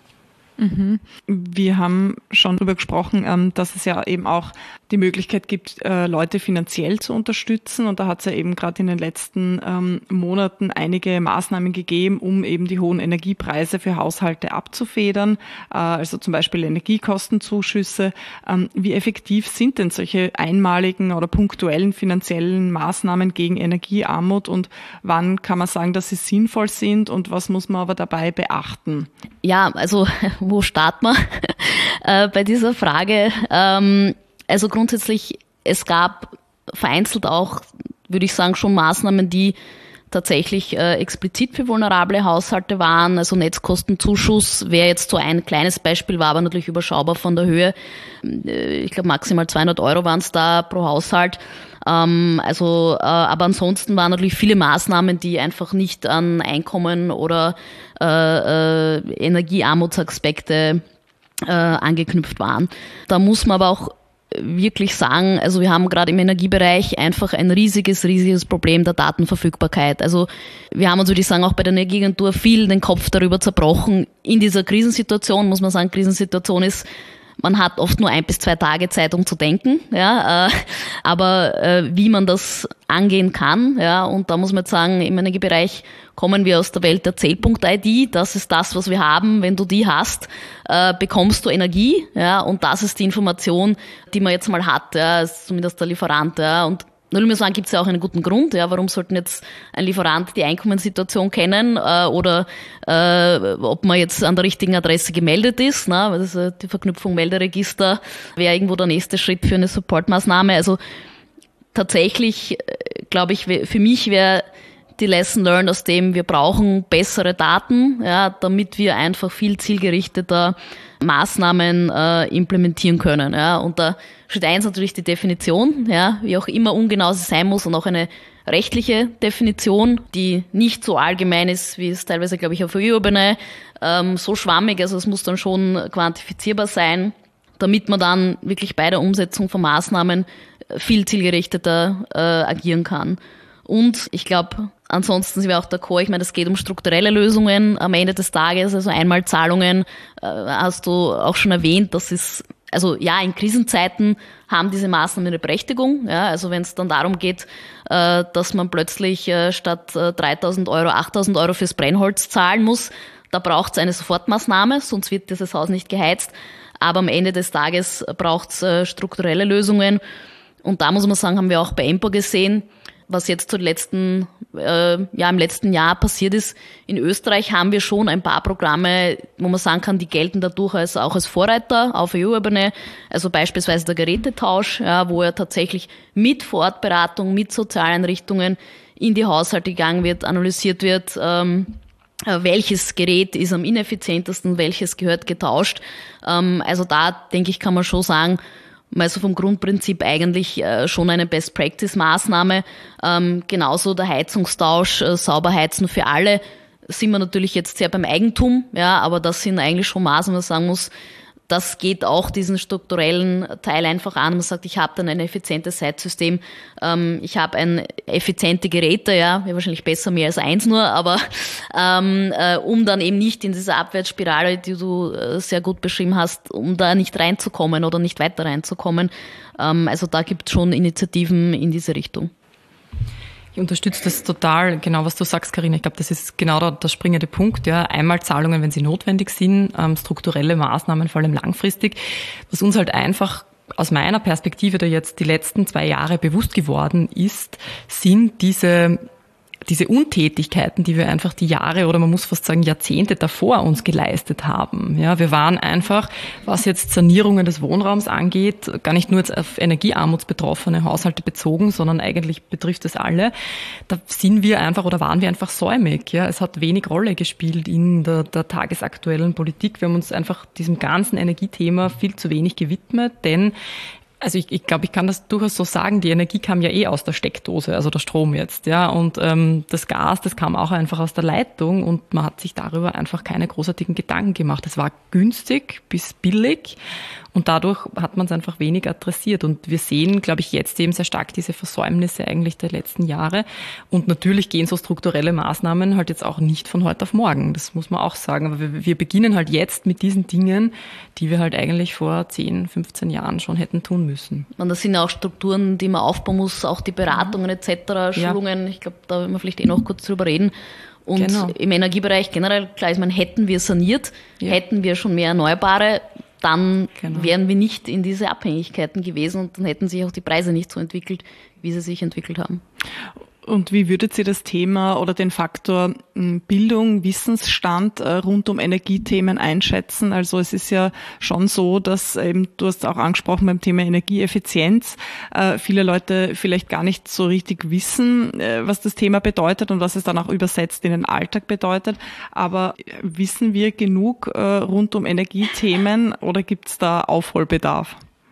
Mhm. Wir haben schon darüber gesprochen, dass es ja eben auch die Möglichkeit gibt, Leute finanziell zu unterstützen. Und da hat es ja eben gerade in den letzten Monaten einige Maßnahmen gegeben, um eben die hohen Energiepreise für Haushalte abzufedern. Also zum Beispiel Energiekostenzuschüsse. Wie effektiv sind denn solche einmaligen oder punktuellen finanziellen Maßnahmen gegen Energiearmut und wann kann man sagen, dass sie sinnvoll sind und was muss man aber dabei beachten? Ja, also wo starten wir äh, bei dieser Frage? Ähm, also grundsätzlich, es gab vereinzelt auch, würde ich sagen, schon Maßnahmen, die tatsächlich äh, explizit für vulnerable Haushalte waren. Also Netzkostenzuschuss wäre jetzt so ein kleines Beispiel, war aber natürlich überschaubar von der Höhe. Äh, ich glaube maximal zweihundert Euro waren es da pro Haushalt. Ähm, also, äh, aber ansonsten waren natürlich viele Maßnahmen, die einfach nicht an Einkommen oder äh, äh, Energiearmutsaspekte äh, angeknüpft waren. Da muss man aber auch wirklich sagen, also wir haben gerade im Energiebereich einfach ein riesiges, riesiges Problem der Datenverfügbarkeit. Also wir haben uns, würde ich sagen, auch bei der Energieagentur viel den Kopf darüber zerbrochen. In dieser Krisensituation, muss man sagen, Krisensituation ist, man hat oft nur ein bis zwei Tage Zeit, um zu denken, ja, äh, aber äh, wie man das angehen kann, ja, und da muss man jetzt sagen, im Energiebereich kommen wir aus der Welt der Zählpunkt-I D, das ist das, was wir haben, wenn du die hast, äh, bekommst du Energie, ja, und das ist die Information, die man jetzt mal hat, ja, ist zumindest der Lieferant, ja, und da will ich sagen, gibt es ja auch einen guten Grund, ja, warum sollten jetzt ein Lieferant die Einkommenssituation kennen äh, oder äh, ob man jetzt an der richtigen Adresse gemeldet ist, ne? Das ist, äh, die Verknüpfung Melderegister wäre irgendwo der nächste Schritt für eine Supportmaßnahme. Also tatsächlich, äh, glaube ich, für mich wäre die Lesson learned aus dem, wir brauchen bessere Daten, ja, damit wir einfach viel zielgerichteter Maßnahmen äh, implementieren können. Ja. Und da steht eins natürlich die Definition, ja, wie auch immer ungenau sie sein muss und auch eine rechtliche Definition, die nicht so allgemein ist, wie es teilweise, glaube ich, auf E U-Ebene ähm, so schwammig, also es muss dann schon quantifizierbar sein, damit man dann wirklich bei der Umsetzung von Maßnahmen viel zielgerichteter äh, agieren kann. Und ich glaube, ansonsten sind wir auch d'accord, ich meine, es geht um strukturelle Lösungen am Ende des Tages, also Einmalzahlungen, äh, hast du auch schon erwähnt, das ist, also ja, in Krisenzeiten haben diese Maßnahmen eine Berechtigung, ja, also wenn es dann darum geht, äh, dass man plötzlich äh, statt äh, dreitausend Euro achttausend Euro fürs Brennholz zahlen muss, da braucht es eine Sofortmaßnahme, sonst wird dieses Haus nicht geheizt, aber am Ende des Tages braucht es äh, strukturelle Lösungen und da muss man sagen, haben wir auch bei EMPO gesehen, was jetzt zu letzten, äh, ja, im letzten Jahr passiert ist. In Österreich haben wir schon ein paar Programme, wo man sagen kann, die gelten dadurch als, auch als Vorreiter auf E U-Ebene. Also beispielsweise der Gerätetausch, ja, wo ja tatsächlich mit Vorortberatung, mit Sozialeinrichtungen in die Haushalte gegangen wird, analysiert wird, ähm, welches Gerät ist am ineffizientesten, welches gehört getauscht. Ähm, also da, denke ich, kann man schon sagen, also vom Grundprinzip eigentlich äh, schon eine Best-Practice-Maßnahme. Ähm, genauso der Heizungstausch, äh, sauber heizen für alle. sind wir natürlich jetzt sehr beim Eigentum, ja, aber das sind eigentlich schon Maßnahmen, wo man sagen muss, das geht auch diesen strukturellen Teil einfach an. Man sagt, ich habe dann ein effizientes Sites-System, ähm, ich habe ein effiziente Geräte, ja, wäre wahrscheinlich besser mehr als eins nur, aber ähm, äh, um dann eben nicht in diese Abwärtsspirale, die du äh, sehr gut beschrieben hast, um da nicht reinzukommen oder nicht weiter reinzukommen. Ähm, also da gibt es schon Initiativen in diese Richtung. Ich unterstütze das total, genau was du sagst, Carina. Ich glaube, das ist genau der, der springende Punkt. Ja, Einmalzahlungen, wenn sie notwendig sind, ähm, strukturelle Maßnahmen, vor allem langfristig. Was uns halt einfach aus meiner Perspektive da jetzt die letzten zwei Jahre bewusst geworden ist, sind diese diese Untätigkeiten, die wir einfach die Jahre oder man muss fast sagen Jahrzehnte davor uns geleistet haben. Ja, wir waren einfach, was jetzt Sanierungen des Wohnraums angeht, gar nicht nur jetzt auf energiearmutsbetroffene Haushalte bezogen, sondern eigentlich betrifft es alle. Da sind wir einfach oder waren wir einfach säumig. Ja, es hat wenig Rolle gespielt in der, der tagesaktuellen Politik. Wir haben uns einfach diesem ganzen Energiethema viel zu wenig gewidmet, denn Also ich, ich glaube, ich kann das durchaus so sagen, die Energie kam ja eh aus der Steckdose, also der Strom jetzt, ja, und ähm, das Gas, das kam auch einfach aus der Leitung und man hat sich darüber einfach keine großartigen Gedanken gemacht. Es war günstig bis billig und dadurch hat man es einfach wenig adressiert und wir sehen, glaube ich, jetzt eben sehr stark diese Versäumnisse eigentlich der letzten Jahre und natürlich gehen so strukturelle Maßnahmen halt jetzt auch nicht von heute auf morgen, das muss man auch sagen, aber wir, wir beginnen halt jetzt mit diesen Dingen, die wir halt eigentlich vor zehn, fünfzehn Jahren schon hätten tun müssen. Und das sind ja auch Strukturen, die man aufbauen muss, auch die Beratungen et cetera, Schulungen, ja. Ich glaube, da werden wir vielleicht eh noch kurz drüber reden. Und genau. Im Energiebereich generell, klar ist man, hätten wir saniert, ja. hätten wir schon mehr Erneuerbare, dann genau. wären wir nicht in diese Abhängigkeiten gewesen und dann hätten sich auch die Preise nicht so entwickelt, wie sie sich entwickelt haben. Und wie würdet ihr das Thema oder den Faktor Bildung, Wissensstand rund um Energiethemen einschätzen? Also es ist ja schon so, dass eben, du hast auch angesprochen beim Thema Energieeffizienz, viele Leute vielleicht gar nicht so richtig wissen, was das Thema bedeutet und was es dann auch übersetzt in den Alltag bedeutet. Aber wissen wir genug rund um Energiethemen oder gibt es da Aufholbedarf?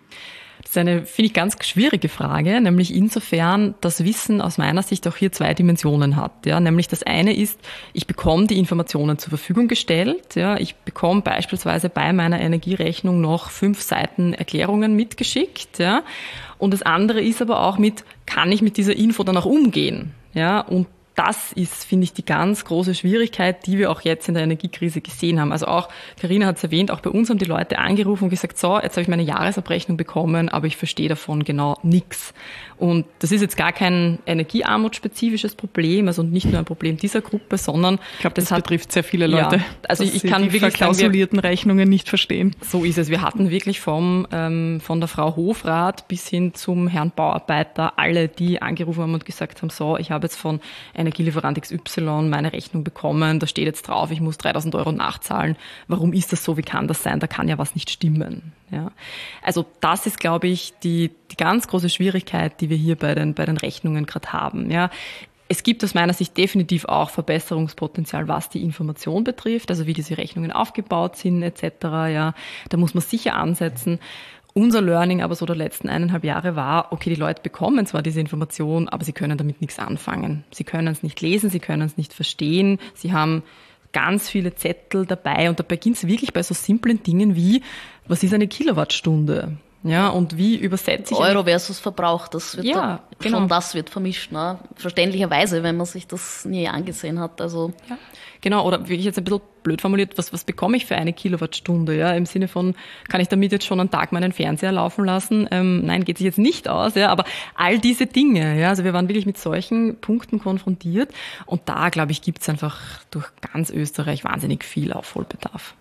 Das ist eine, finde ich, ganz schwierige Frage, nämlich insofern das Wissen aus meiner Sicht auch hier zwei Dimensionen hat. Ja, nämlich das eine ist, ich bekomme die Informationen zur Verfügung gestellt. Ja, ich bekomme beispielsweise bei meiner Energierechnung noch fünf Seiten Erklärungen mitgeschickt. Ja, und das andere ist aber auch mit, kann ich mit dieser Info dann auch umgehen? Ja, und das ist, finde ich, die ganz große Schwierigkeit, die wir auch jetzt in der Energiekrise gesehen haben. Also auch, Carina hat es erwähnt, auch bei uns haben die Leute angerufen und gesagt, so, jetzt habe ich meine Jahresabrechnung bekommen, aber ich verstehe davon genau nichts. Und das ist jetzt gar kein energiearmutsspezifisches Problem, also nicht nur ein Problem dieser Gruppe, sondern ich glaube, das, das hat, betrifft sehr viele Leute. Ja, also ich kann die wirklich verklausulierten sagen, wir, Rechnungen nicht verstehen. So ist es. Wir hatten wirklich vom ähm, von der Frau Hofrat bis hin zum Herrn Bauarbeiter alle, die angerufen haben und gesagt haben, so, ich habe jetzt von Energielieferant X Y meine Rechnung bekommen, da steht jetzt drauf, ich muss dreitausend Euro nachzahlen. Warum ist das so? Wie kann das sein? Da kann ja was nicht stimmen. Ja. Also das ist, glaube ich, die, die ganz große Schwierigkeit, die wir hier bei den, bei den Rechnungen gerade haben. Ja. Es gibt aus meiner Sicht definitiv auch Verbesserungspotenzial, was die Information betrifft, also wie diese Rechnungen aufgebaut sind et cetera. Ja. Da muss man sicher ansetzen. Unser Learning aber so der letzten eineinhalb Jahre war, okay, die Leute bekommen zwar diese Information, aber sie können damit nichts anfangen. Sie können es nicht lesen, sie können es nicht verstehen, sie haben ganz viele Zettel dabei und da beginnt es wirklich bei so simplen Dingen wie, was ist eine Kilowattstunde? Ja, und wie übersetze ich... Euro versus Verbrauch, das wird ja, da, genau. schon das wird vermischt, ne? Verständlicherweise, wenn man sich das nie angesehen hat. Also ja. Genau, oder wirklich jetzt ein bisschen blöd formuliert, was, was bekomme ich für eine Kilowattstunde? Ja, im Sinne von, kann ich damit jetzt schon einen Tag meinen Fernseher laufen lassen? Ähm, nein, geht sich jetzt nicht aus, ja, aber all diese Dinge, ja, also wir waren wirklich mit solchen Punkten konfrontiert und da, glaube ich, gibt es einfach durch ganz Österreich wahnsinnig viel Aufholbedarf.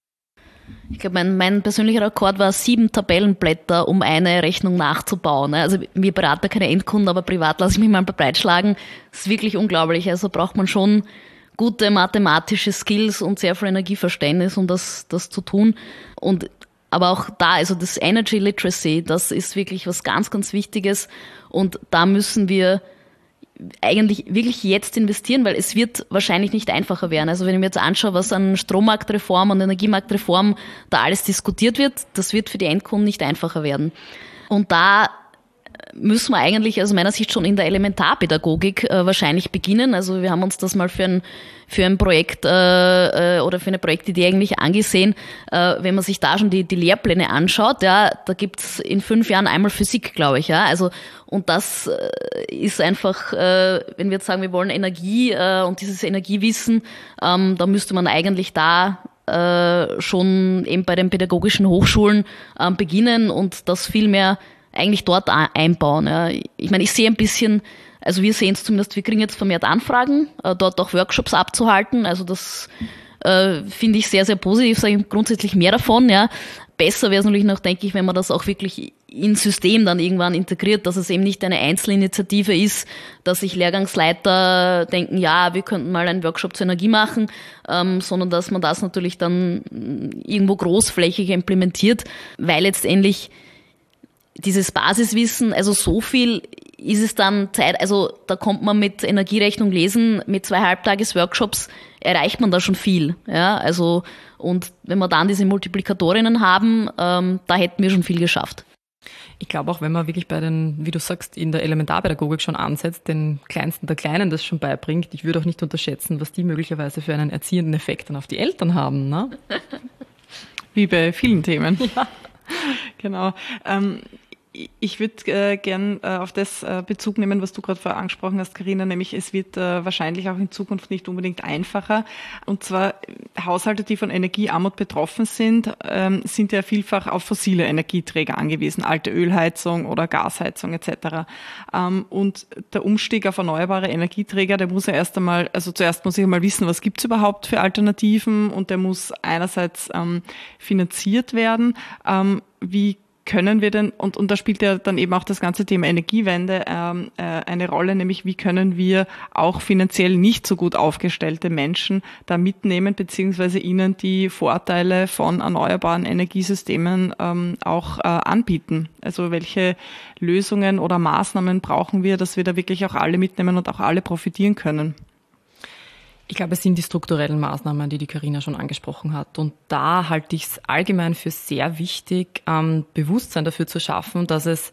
Ich glaube, mein, mein persönlicher Rekord war sieben Tabellenblätter, um eine Rechnung nachzubauen. Also wir beraten keine Endkunden, aber privat lasse ich mich mal breitschlagen. Das ist wirklich unglaublich. Also braucht man schon gute mathematische Skills und sehr viel Energieverständnis, um das, das zu tun. Und aber auch da, also das Energy Literacy, das ist wirklich was ganz, ganz Wichtiges. Und da müssen wir eigentlich wirklich jetzt investieren, weil es wird wahrscheinlich nicht einfacher werden. Also wenn ich mir jetzt anschaue, was an Strommarktreform und Energiemarktreform da alles diskutiert wird, das wird für die Endkunden nicht einfacher werden. Und da müssen wir eigentlich aus meiner Sicht schon in der Elementarpädagogik äh, wahrscheinlich beginnen. Also wir haben uns das mal für ein für ein Projekt äh, oder für eine Projektidee eigentlich angesehen, äh, wenn man sich da schon die, die Lehrpläne anschaut, ja, da gibt's in fünf Jahren einmal Physik, glaube ich, ja, also und das äh, ist einfach, äh, wenn wir jetzt sagen, wir wollen Energie äh, und dieses Energiewissen, ähm, da müsste man eigentlich da äh, schon eben bei den pädagogischen Hochschulen äh, beginnen und das viel mehr eigentlich dort einbauen. Ja. Ich meine, ich sehe ein bisschen, also wir sehen es zumindest, wir kriegen jetzt vermehrt Anfragen, äh, dort auch Workshops abzuhalten. Also das äh, finde ich sehr, sehr positiv, sage ich grundsätzlich mehr davon. Ja. Besser wäre es natürlich noch, denke ich, wenn man das auch wirklich ins System dann irgendwann integriert, dass es eben nicht eine Einzelinitiative ist, dass sich Lehrgangsleiter denken, ja, wir könnten mal einen Workshop zur Energie machen, ähm, sondern dass man das natürlich dann irgendwo großflächig implementiert, weil letztendlich dieses Basiswissen, also so viel ist es dann Zeit, also da kommt man mit Energierechnung lesen, mit zwei Halbtages-Workshops erreicht man da schon viel, ja, also und wenn wir dann diese Multiplikatorinnen haben, ähm, da hätten wir schon viel geschafft. Ich glaube auch, wenn man wirklich bei den, wie du sagst, in der Elementarpädagogik schon ansetzt, den Kleinsten der Kleinen das schon beibringt, ich würde auch nicht unterschätzen, was die möglicherweise für einen erziehenden Effekt dann auf die Eltern haben, ne? Wie bei vielen Themen. Ja. Genau. Ähm, Ich würde äh, gern äh, auf das äh, Bezug nehmen, was du gerade vorher angesprochen hast, Carina, nämlich es wird äh, wahrscheinlich auch in Zukunft nicht unbedingt einfacher. Und zwar Haushalte, die von Energiearmut betroffen sind, ähm, sind ja vielfach auf fossile Energieträger angewiesen, alte Ölheizung oder Gasheizung et cetera. Ähm, und der Umstieg auf erneuerbare Energieträger, der muss ja erst einmal, also zuerst muss ich einmal wissen, was gibt's überhaupt für Alternativen, und der muss einerseits ähm, finanziert werden. Ähm, wie können wir denn, und, und da spielt ja dann eben auch das ganze Thema Energiewende ähm, äh, eine Rolle, nämlich wie können wir auch finanziell nicht so gut aufgestellte Menschen da mitnehmen, beziehungsweise ihnen die Vorteile von erneuerbaren Energiesystemen ähm, auch äh, anbieten. Also welche Lösungen oder Maßnahmen brauchen wir, dass wir da wirklich auch alle mitnehmen und auch alle profitieren können? Ich glaube, es sind die strukturellen Maßnahmen, die die Carina schon angesprochen hat. Und da halte ich es allgemein für sehr wichtig, ähm, Bewusstsein dafür zu schaffen, dass es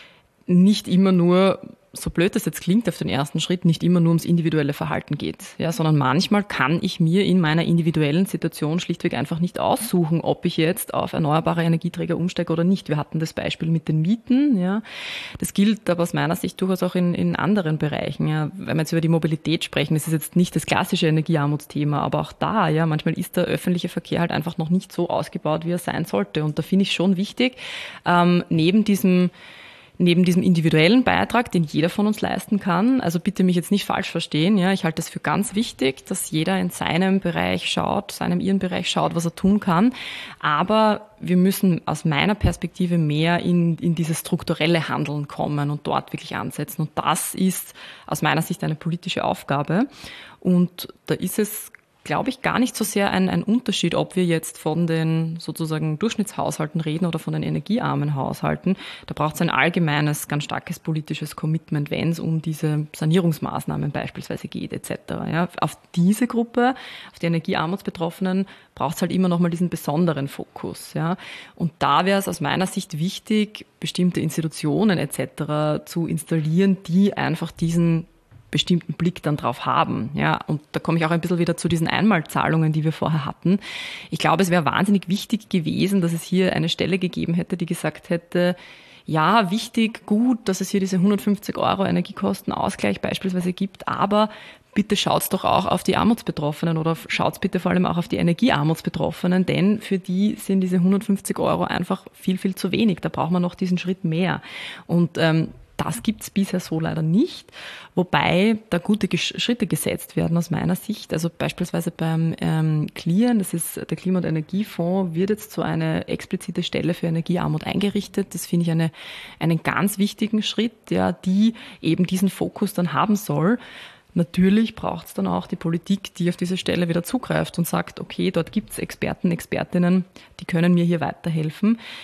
nicht immer nur, so blöd das jetzt klingt auf den ersten Schritt, nicht immer nur ums individuelle Verhalten geht, ja, sondern manchmal kann ich mir in meiner individuellen Situation schlichtweg einfach nicht aussuchen, ob ich jetzt auf erneuerbare Energieträger umsteige oder nicht. Wir hatten das Beispiel mit den Mieten, ja. Das gilt aber aus meiner Sicht durchaus auch in, in anderen Bereichen, ja. Wenn wir jetzt über die Mobilität sprechen, das ist jetzt nicht das klassische Energiearmutsthema, aber auch da, ja, manchmal ist der öffentliche Verkehr halt einfach noch nicht so ausgebaut, wie er sein sollte. Und da finde ich schon wichtig, ähm, neben diesem Neben diesem individuellen Beitrag, den jeder von uns leisten kann, also bitte mich jetzt nicht falsch verstehen, ja, ich halte es für ganz wichtig, dass jeder in seinem Bereich schaut, seinem ihren Bereich schaut, was er tun kann, aber wir müssen aus meiner Perspektive mehr in, in dieses strukturelle Handeln kommen und dort wirklich ansetzen, und das ist aus meiner Sicht eine politische Aufgabe, und da ist es, glaube ich, gar nicht so sehr ein, ein Unterschied, ob wir jetzt von den sozusagen Durchschnittshaushalten reden oder von den energiearmen Haushalten. Da braucht es ein allgemeines, ganz starkes politisches Commitment, wenn es um diese Sanierungsmaßnahmen beispielsweise geht et cetera. Ja, auf diese Gruppe, auf die Energiearmutsbetroffenen, braucht es halt immer noch mal diesen besonderen Fokus. Ja. Und da wäre es aus meiner Sicht wichtig, bestimmte Institutionen et cetera zu installieren, die einfach diesen bestimmten Blick dann drauf haben. Ja, und da komme ich auch ein bisschen wieder zu diesen Einmalzahlungen, die wir vorher hatten. Ich glaube, es wäre wahnsinnig wichtig gewesen, dass es hier eine Stelle gegeben hätte, die gesagt hätte, ja, wichtig, gut, dass es hier diese hundertfünfzig Euro Energiekostenausgleich beispielsweise gibt, aber bitte schaut's doch auch auf die Armutsbetroffenen oder schaut's bitte vor allem auch auf die Energiearmutsbetroffenen, denn für die sind diese hundertfünfzig Euro einfach viel, viel zu wenig. Da braucht man noch diesen Schritt mehr. Und ähm, das gibt's bisher so leider nicht, wobei da gute Gesch- Schritte gesetzt werden aus meiner Sicht. Also beispielsweise beim ähm, Clearen, das ist der Klima- und Energiefonds, wird jetzt so eine explizite Stelle für Energiearmut eingerichtet. Das finde ich eine, einen ganz wichtigen Schritt, ja, die eben diesen Fokus dann haben soll. Natürlich braucht es dann auch die Politik, die auf diese Stelle wieder zugreift und sagt, okay, dort gibt's Experten, Expertinnen, die können mir hier weiterhelfen.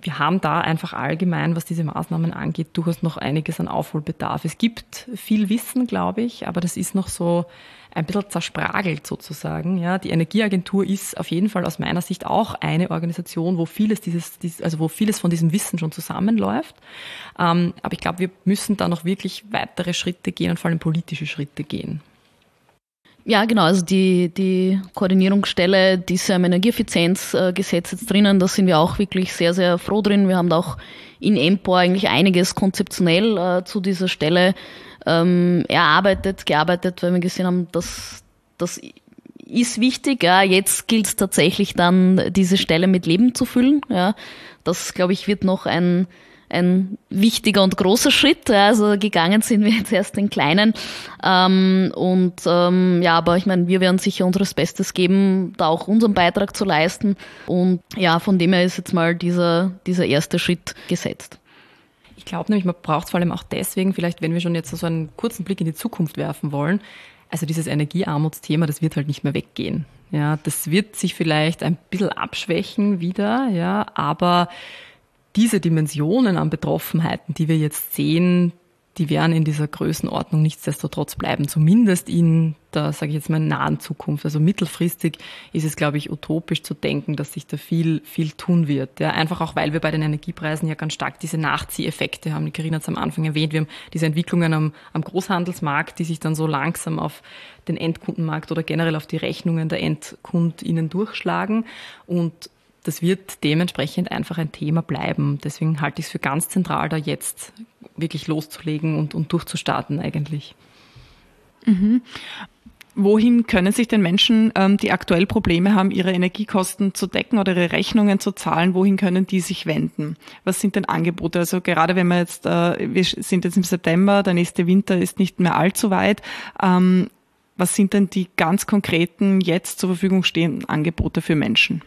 wir haben da einfach allgemein, was diese Maßnahmen angeht, durchaus noch einiges an Aufholbedarf. Es gibt viel Wissen, glaube ich, aber das ist noch so ein bisschen zerspragelt sozusagen. Ja, die Energieagentur ist auf jeden Fall aus meiner Sicht auch eine Organisation, wo vieles dieses, dieses also wo vieles von diesem Wissen schon zusammenläuft. Ähm, aber ich glaube, wir müssen da noch wirklich weitere Schritte gehen und vor allem politische Schritte gehen. Ja, genau. Also die, die Koordinierungsstelle, die ist ja im Energieeffizienzgesetz jetzt drinnen. Da sind wir auch wirklich sehr, sehr froh drin. Wir haben da auch in Empor eigentlich einiges konzeptionell äh, zu dieser Stelle ähm, erarbeitet, gearbeitet, weil wir gesehen haben, dass das ist wichtig. Ja. Jetzt gilt es tatsächlich dann, diese Stelle mit Leben zu füllen. Ja. Das, glaube ich, wird noch ein ein wichtiger und großer Schritt. Also gegangen sind wir jetzt erst den kleinen. Ähm, und ähm, ja, aber ich meine, wir werden sicher unseres Bestes geben, da auch unseren Beitrag zu leisten. Und ja, von dem her ist jetzt mal dieser, dieser erste Schritt gesetzt. Ich glaube nämlich, man braucht es vor allem auch deswegen, vielleicht wenn wir schon jetzt so einen kurzen Blick in die Zukunft werfen wollen, also dieses Energiearmutsthema, das wird halt nicht mehr weggehen. Ja, das wird sich vielleicht ein bisschen abschwächen wieder, ja, aber diese Dimensionen an Betroffenheiten, die wir jetzt sehen, die werden in dieser Größenordnung nichtsdestotrotz bleiben, zumindest in der, sage ich jetzt mal, nahen Zukunft. Also mittelfristig ist es, glaube ich, utopisch zu denken, dass sich da viel, viel tun wird. Ja, einfach auch, weil wir bei den Energiepreisen ja ganz stark diese Nachzieheffekte haben. Die Carina hat es am Anfang erwähnt. Wir haben diese Entwicklungen am, am Großhandelsmarkt, die sich dann so langsam auf den Endkundenmarkt oder generell auf die Rechnungen der EndkundInnen durchschlagen. Und das wird dementsprechend einfach ein Thema bleiben. Deswegen halte ich es für ganz zentral, da jetzt wirklich loszulegen und, und durchzustarten eigentlich. Mhm. Wohin können sich denn Menschen, die aktuell Probleme haben, ihre Energiekosten zu decken oder ihre Rechnungen zu zahlen, wohin können die sich wenden? Was sind denn Angebote? Also gerade wenn wir jetzt, wir sind jetzt im September, der nächste Winter ist nicht mehr allzu weit. Was sind denn die ganz konkreten, jetzt zur Verfügung stehenden Angebote für Menschen?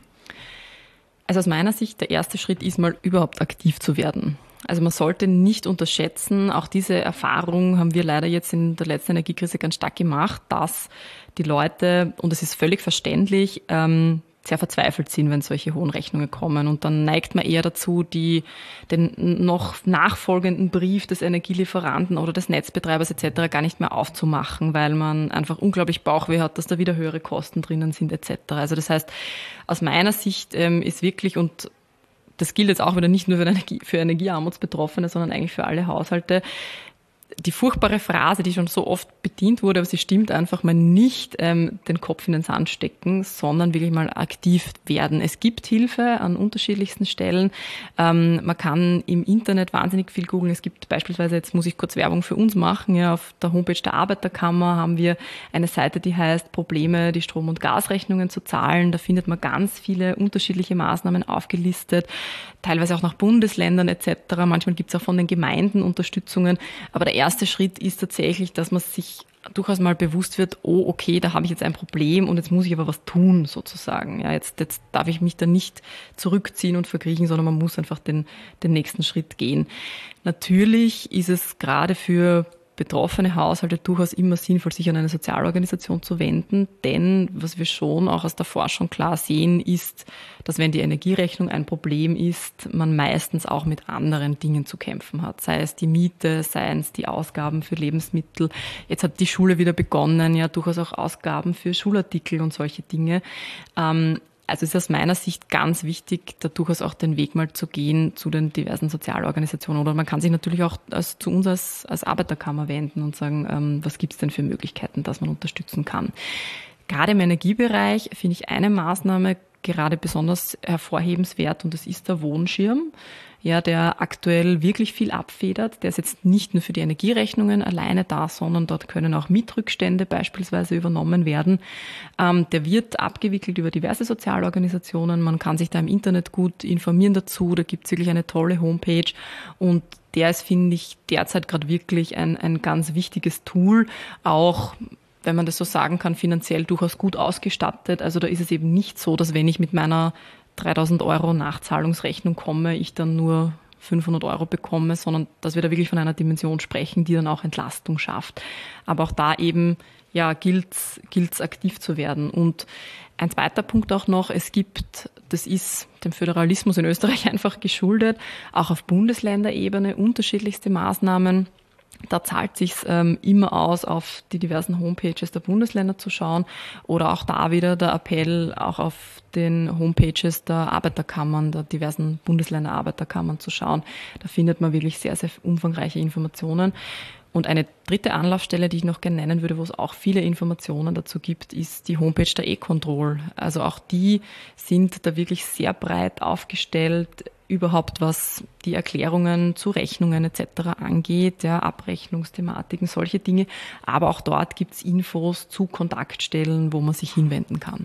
Also aus meiner Sicht, der erste Schritt ist mal überhaupt aktiv zu werden. Also man sollte nicht unterschätzen, auch diese Erfahrung haben wir leider jetzt in der letzten Energiekrise ganz stark gemacht, dass die Leute, und es ist völlig verständlich, ähm, sehr verzweifelt sind, wenn solche hohen Rechnungen kommen. Und dann neigt man eher dazu, die, den noch nachfolgenden Brief des Energielieferanten oder des Netzbetreibers et cetera gar nicht mehr aufzumachen, weil man einfach unglaublich Bauchweh hat, dass da wieder höhere Kosten drinnen sind et cetera. Also das heißt, aus meiner Sicht ähm, ist wirklich, und das gilt jetzt auch wieder nicht nur für, Energie, für Energiearmutsbetroffene, sondern eigentlich für alle Haushalte, die furchtbare Phrase, die schon so oft bedient wurde, aber sie stimmt einfach mal nicht, ähm, den Kopf in den Sand stecken, sondern wirklich mal aktiv werden. Es gibt Hilfe an unterschiedlichsten Stellen. Ähm, man kann im Internet wahnsinnig viel googeln. Es gibt beispielsweise, jetzt muss ich kurz Werbung für uns machen, ja, auf der Homepage der Arbeiterkammer haben wir eine Seite, die heißt Probleme, die Strom- und Gasrechnungen zu zahlen. Da findet man ganz viele unterschiedliche Maßnahmen aufgelistet, teilweise auch nach Bundesländern et cetera. Manchmal gibt es auch von den Gemeinden Unterstützungen, aber der erste Schritt ist tatsächlich, dass man sich durchaus mal bewusst wird, oh, okay, da habe ich jetzt ein Problem und jetzt muss ich aber was tun, sozusagen. Ja, jetzt, jetzt darf ich mich da nicht zurückziehen und verkriechen, sondern man muss einfach den, den nächsten Schritt gehen. Natürlich ist es gerade für betroffene Haushalte durchaus immer sinnvoll, sich an eine Sozialorganisation zu wenden, denn was wir schon auch aus der Forschung klar sehen, ist, dass wenn die Energierechnung ein Problem ist, man meistens auch mit anderen Dingen zu kämpfen hat, sei es die Miete, sei es die Ausgaben für Lebensmittel. Jetzt hat die Schule wieder begonnen, ja durchaus auch Ausgaben für Schulartikel und solche Dinge. Ähm, Also ist aus meiner Sicht ganz wichtig, da durchaus auch den Weg mal zu gehen zu den diversen Sozialorganisationen. Oder man kann sich natürlich auch als, zu uns als, als Arbeiterkammer wenden und sagen, ähm, was gibt es denn für Möglichkeiten, dass man unterstützen kann. Gerade im Energiebereich finde ich eine Maßnahme gerade besonders hervorhebenswert und das ist der Wohnschirm, ja, der aktuell wirklich viel abfedert. Der ist jetzt nicht nur für die Energierechnungen alleine da, sondern dort können auch Mietrückstände beispielsweise übernommen werden. Ähm, der wird abgewickelt über diverse Sozialorganisationen. Man kann sich da im Internet gut informieren dazu. Da gibt es wirklich eine tolle Homepage und der ist, finde ich, derzeit gerade wirklich ein, ein ganz wichtiges Tool, auch wenn man das so sagen kann, finanziell durchaus gut ausgestattet. Also da ist es eben nicht so, dass wenn ich mit meiner dreitausend Euro Nachzahlungsrechnung komme, ich dann nur fünfhundert Euro bekomme, sondern dass wir da wirklich von einer Dimension sprechen, die dann auch Entlastung schafft. Aber auch da eben, ja, gilt es aktiv zu werden. Und ein zweiter Punkt auch noch, es gibt das ist dem Föderalismus in Österreich einfach geschuldet, auch auf Bundesländerebene unterschiedlichste Maßnahmen. Da zahlt sich's ähm, immer aus, auf die diversen Homepages der Bundesländer zu schauen oder auch da wieder der Appell, auch auf den Homepages der Arbeiterkammern, der diversen Bundesländer-Arbeiterkammern zu schauen. Da findet man wirklich sehr, sehr umfangreiche Informationen. Und eine dritte Anlaufstelle, die ich noch gerne nennen würde, wo es auch viele Informationen dazu gibt, ist die Homepage der E-Control. Also auch die sind da wirklich sehr breit aufgestellt, überhaupt was die Erklärungen zu Rechnungen et cetera angeht, ja, Abrechnungsthematiken, solche Dinge. Aber auch dort gibt es Infos zu Kontaktstellen, wo man sich hinwenden kann.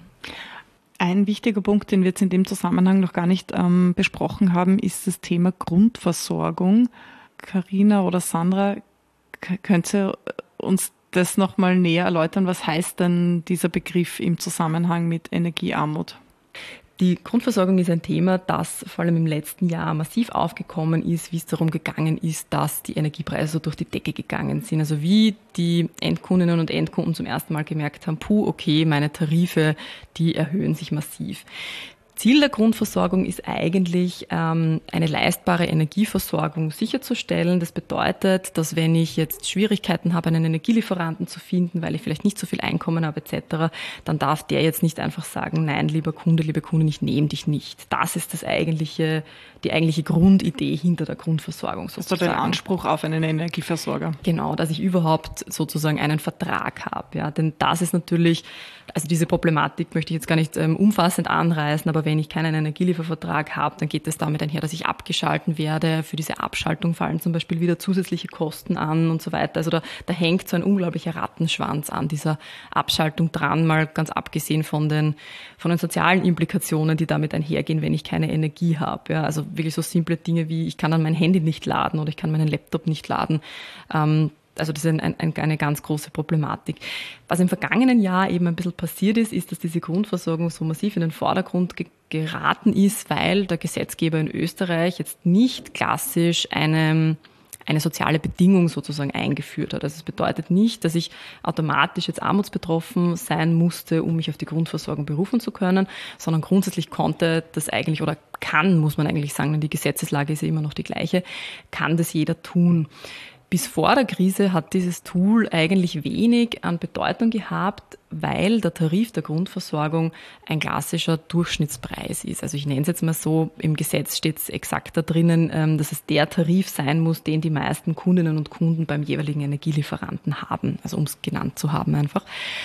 Ein wichtiger Punkt, den wir jetzt in dem Zusammenhang noch gar nicht ähm, besprochen haben, ist das Thema Grundversorgung. Carina oder Sandra, k- könnt ihr uns das nochmal näher erläutern? Was heißt denn dieser Begriff im Zusammenhang mit Energiearmut? Die Grundversorgung ist ein Thema, das vor allem im letzten Jahr massiv aufgekommen ist, wie es darum gegangen ist, dass die Energiepreise so durch die Decke gegangen sind. Also wie die Endkundinnen und Endkunden zum ersten Mal gemerkt haben, puh, okay, meine Tarife, die erhöhen sich massiv. Ziel der Grundversorgung ist eigentlich, ähm, eine leistbare Energieversorgung sicherzustellen. Das bedeutet, dass wenn ich jetzt Schwierigkeiten habe, einen Energielieferanten zu finden, weil ich vielleicht nicht so viel Einkommen habe et cetera, dann darf der jetzt nicht einfach sagen, nein, lieber Kunde, liebe Kundin, ich nehme dich nicht. Das ist das eigentliche, die eigentliche Grundidee hinter der Grundversorgung sozusagen. Also den Anspruch auf einen Energieversorger. Genau, dass ich überhaupt sozusagen einen Vertrag habe. Ja, denn das ist natürlich, also diese Problematik möchte ich jetzt gar nicht ähm, umfassend anreißen, aber wenn ich keinen Energieliefervertrag habe, dann geht es damit einher, dass ich abgeschalten werde. Für diese Abschaltung fallen zum Beispiel wieder zusätzliche Kosten an und so weiter. Also da, da hängt so ein unglaublicher Rattenschwanz an dieser Abschaltung dran, mal ganz abgesehen von den, von den sozialen Implikationen, die damit einhergehen, wenn ich keine Energie habe. Ja, also wirklich so simple Dinge wie, ich kann dann mein Handy nicht laden oder ich kann meinen Laptop nicht laden. Ähm, Also das ist ein, ein, eine ganz große Problematik. Was im vergangenen Jahr eben ein bisschen passiert ist, ist, dass diese Grundversorgung so massiv in den Vordergrund ge- geraten ist, weil der Gesetzgeber in Österreich jetzt nicht klassisch eine, eine soziale Bedingung sozusagen eingeführt hat. Also es bedeutet nicht, dass ich automatisch jetzt armutsbetroffen sein musste, um mich auf die Grundversorgung berufen zu können, sondern grundsätzlich konnte das eigentlich oder kann, muss man eigentlich sagen, denn die Gesetzeslage ist ja immer noch die gleiche, kann das jeder tun. Bis vor der Krise hat dieses Tool eigentlich wenig an Bedeutung gehabt, weil der Tarif der Grundversorgung ein klassischer Durchschnittspreis ist. Also ich nenne es jetzt mal so, im Gesetz steht es exakt da drinnen, dass es der Tarif sein muss, den die meisten Kundinnen und Kunden beim jeweiligen Energielieferanten haben, also um es genannt zu haben einfach.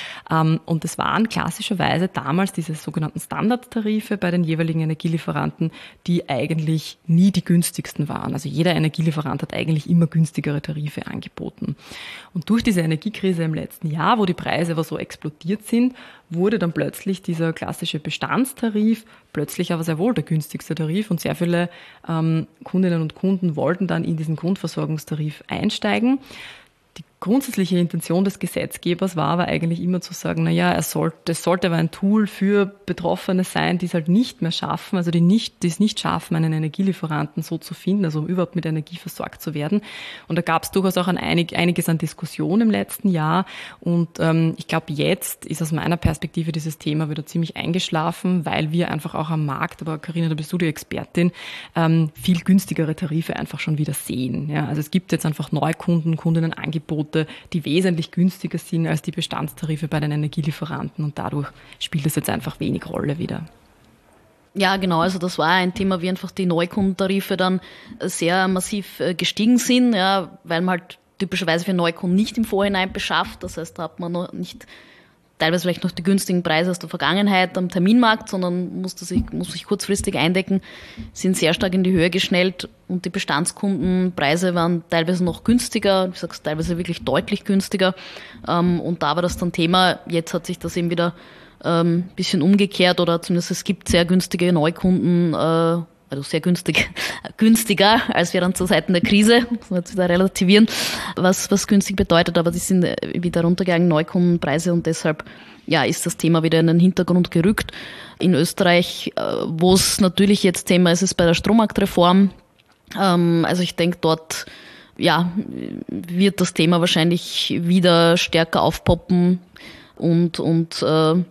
Und es waren klassischerweise damals diese sogenannten Standardtarife bei den jeweiligen Energielieferanten, die eigentlich nie die günstigsten waren. Also jeder Energielieferant hat eigentlich immer günstigere Tarife angeboten. Und durch diese Energiekrise im letzten Jahr, wo die Preise aber so explodiert sind, wurde dann plötzlich dieser klassische Bestandstarif plötzlich aber sehr wohl der günstigste Tarif und sehr viele ähm, Kundinnen und Kunden wollten dann in diesen Grundversorgungstarif einsteigen. Die grundsätzliche Intention des Gesetzgebers war aber eigentlich immer zu sagen, na ja, er sollte, es sollte aber ein Tool für Betroffene sein, die es halt nicht mehr schaffen, also die nicht, die es nicht schaffen, einen Energielieferanten so zu finden, also um überhaupt mit Energie versorgt zu werden. Und da gab es durchaus auch ein einig, einiges an Diskussion im letzten Jahr. Und ähm, ich glaube, jetzt ist aus meiner Perspektive dieses Thema wieder ziemlich eingeschlafen, weil wir einfach auch am Markt, aber Carina, da bist du die Expertin, ähm, viel günstigere Tarife einfach schon wieder sehen. Ja, also es gibt jetzt einfach Neukunden, Kundinnenangebote, die wesentlich günstiger sind als die Bestandstarife bei den Energielieferanten und dadurch spielt es jetzt einfach wenig Rolle wieder. Ja, genau, also das war ein Thema, wie einfach die Neukundentarife dann sehr massiv gestiegen sind, ja, weil man halt typischerweise für Neukunden nicht im Vorhinein beschafft, das heißt, da hat man noch nicht teilweise vielleicht noch die günstigen Preise aus der Vergangenheit am Terminmarkt, sondern musste sich, muss sich kurzfristig eindecken, sind sehr stark in die Höhe geschnellt und die Bestandskundenpreise waren teilweise noch günstiger, ich sag's teilweise wirklich deutlich günstiger. Und da war das dann Thema, jetzt hat sich das eben wieder ein bisschen umgekehrt oder zumindest es gibt sehr günstige Neukunden, also sehr günstig, günstiger als während zur Zeiten der Krise, muss man jetzt wieder relativieren, was, was günstig bedeutet, aber die sind wieder runtergegangen, Neukundenpreise und deshalb, ja, ist das Thema wieder in den Hintergrund gerückt. In Österreich, wo es natürlich jetzt Thema ist, ist bei der Strommarktreform, also ich denke dort, ja, wird das Thema wahrscheinlich wieder stärker aufpoppen und, und, äh,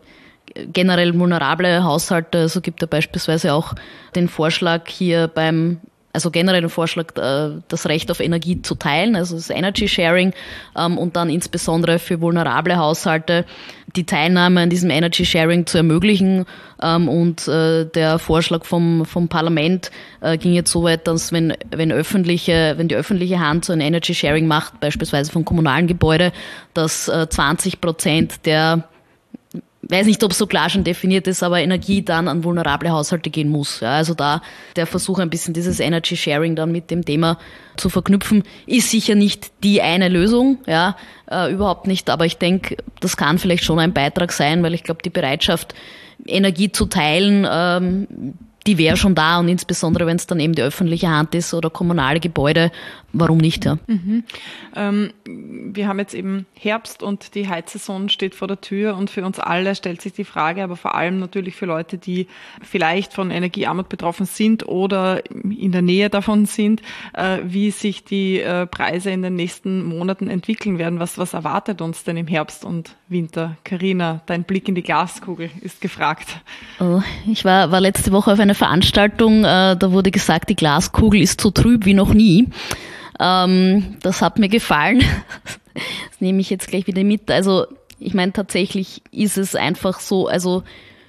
generell vulnerable Haushalte, also gibt es beispielsweise auch den Vorschlag hier beim Also generell ein Vorschlag, das Recht auf Energie zu teilen, also das Energy Sharing, und dann insbesondere für vulnerable Haushalte die Teilnahme an diesem Energy Sharing zu ermöglichen. Und der Vorschlag vom, vom Parlament ging jetzt so weit, dass wenn, wenn öffentliche, wenn die öffentliche Hand so ein Energy Sharing macht, beispielsweise von kommunalen Gebäuden, dass zwanzig Prozent der weiß nicht, ob es so klar schon definiert ist, aber Energie dann an vulnerable Haushalte gehen muss. Ja, also da der Versuch, ein bisschen dieses Energy Sharing dann mit dem Thema zu verknüpfen, ist sicher nicht die eine Lösung, ja, äh, überhaupt nicht. Aber ich denke, das kann vielleicht schon ein Beitrag sein, weil ich glaube, die Bereitschaft, Energie zu teilen, ähm, die wäre schon da, und insbesondere, wenn es dann eben die öffentliche Hand ist oder kommunale Gebäude, warum nicht? Ja. Mhm. Ähm, wir haben jetzt eben Herbst und die Heizsaison steht vor der Tür, und für uns alle stellt sich die Frage, aber vor allem natürlich für Leute, die vielleicht von Energiearmut betroffen sind oder in der Nähe davon sind, äh, wie sich die äh, Preise in den nächsten Monaten entwickeln werden. Was, was erwartet uns denn im Herbst und Winter? Carina, dein Blick in die Glaskugel ist gefragt. Oh, ich war, war letzte Woche auf einer Veranstaltung, äh, da wurde gesagt, die Glaskugel ist so trüb wie noch nie. Ähm, das hat mir gefallen. Das nehme ich jetzt gleich wieder mit. Also ich meine, tatsächlich ist es einfach so, also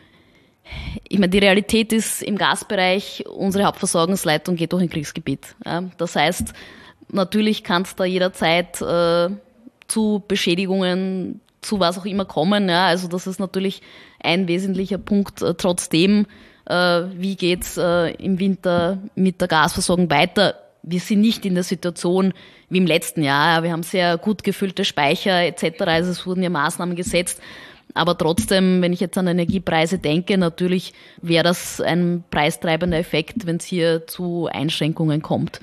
ich meine, die Realität ist im Gasbereich, unsere Hauptversorgungsleitung geht durch ein Kriegsgebiet. Ja, das heißt, natürlich kann es da jederzeit äh, zu Beschädigungen, zu was auch immer kommen. Ja, also das ist natürlich ein wesentlicher Punkt. Äh, trotzdem, äh, wie geht's äh, im Winter mit der Gasversorgung weiter? Wir sind nicht in der Situation wie im letzten Jahr. Wir haben sehr gut gefüllte Speicher et cetera. Also es wurden ja Maßnahmen gesetzt. Aber trotzdem, wenn ich jetzt an Energiepreise denke, natürlich wäre das ein preistreibender Effekt, wenn es hier zu Einschränkungen kommt.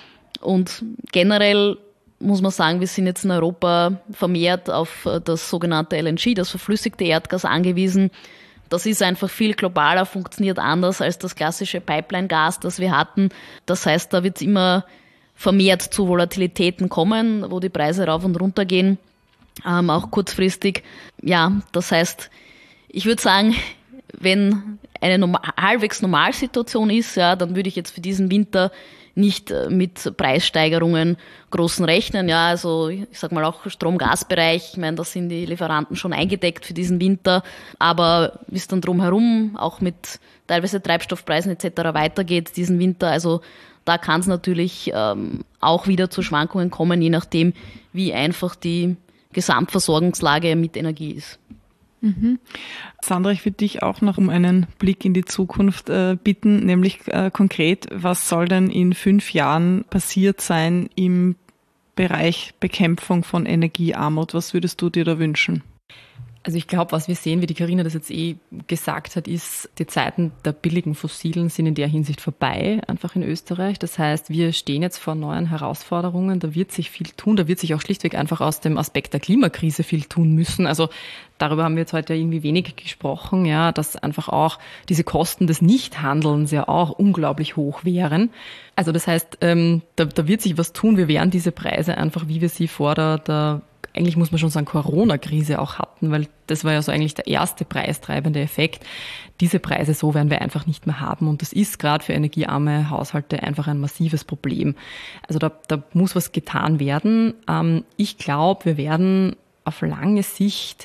Und generell muss man sagen, wir sind jetzt in Europa vermehrt auf das sogenannte L N G, das verflüssigte Erdgas, angewiesen. Das ist einfach viel globaler, funktioniert anders als das klassische Pipeline-Gas, das wir hatten. Das heißt, da wird es immer vermehrt zu Volatilitäten kommen, wo die Preise rauf und runter gehen, ähm, auch kurzfristig. Ja, das heißt, ich würde sagen, wenn eine normal, halbwegs Normalsituation ist, ja, dann würde ich jetzt für diesen Winter nicht mit Preissteigerungen großen rechnen. Ja, also ich sag mal auch Strom-Gas-Bereich, ich meine, da sind die Lieferanten schon eingedeckt für diesen Winter, aber wie es dann drumherum auch mit teilweise Treibstoffpreisen et cetera weitergeht diesen Winter, also da kann es natürlich ähm, auch wieder zu Schwankungen kommen, je nachdem, wie einfach die Gesamtversorgungslage mit Energie ist. Mhm. Sandra, ich würde dich auch noch um einen Blick in die Zukunft äh, bitten, nämlich äh, konkret, was soll denn in fünf Jahren passiert sein im Bereich Bekämpfung von Energiearmut? Was würdest du dir da wünschen? Also ich glaube, was wir sehen, wie die Carina das jetzt eh gesagt hat, ist, die Zeiten der billigen Fossilen sind in der Hinsicht vorbei, einfach in Österreich. Das heißt, wir stehen jetzt vor neuen Herausforderungen, da wird sich viel tun, da wird sich auch schlichtweg einfach aus dem Aspekt der Klimakrise viel tun müssen. Also darüber haben wir jetzt heute irgendwie wenig gesprochen, ja, dass einfach auch diese Kosten des Nichthandelns ja auch unglaublich hoch wären. Also das heißt, ähm, da, da wird sich was tun. Wir werden diese Preise einfach, wie wir sie vor der, der eigentlich muss man schon sagen, Corona-Krise auch hatten, weil das war ja so eigentlich der erste preistreibende Effekt. Diese Preise so werden wir einfach nicht mehr haben, und das ist gerade für energiearme Haushalte einfach ein massives Problem. Also da, da muss was getan werden. Ähm, ich glaube, wir werden auf lange Sicht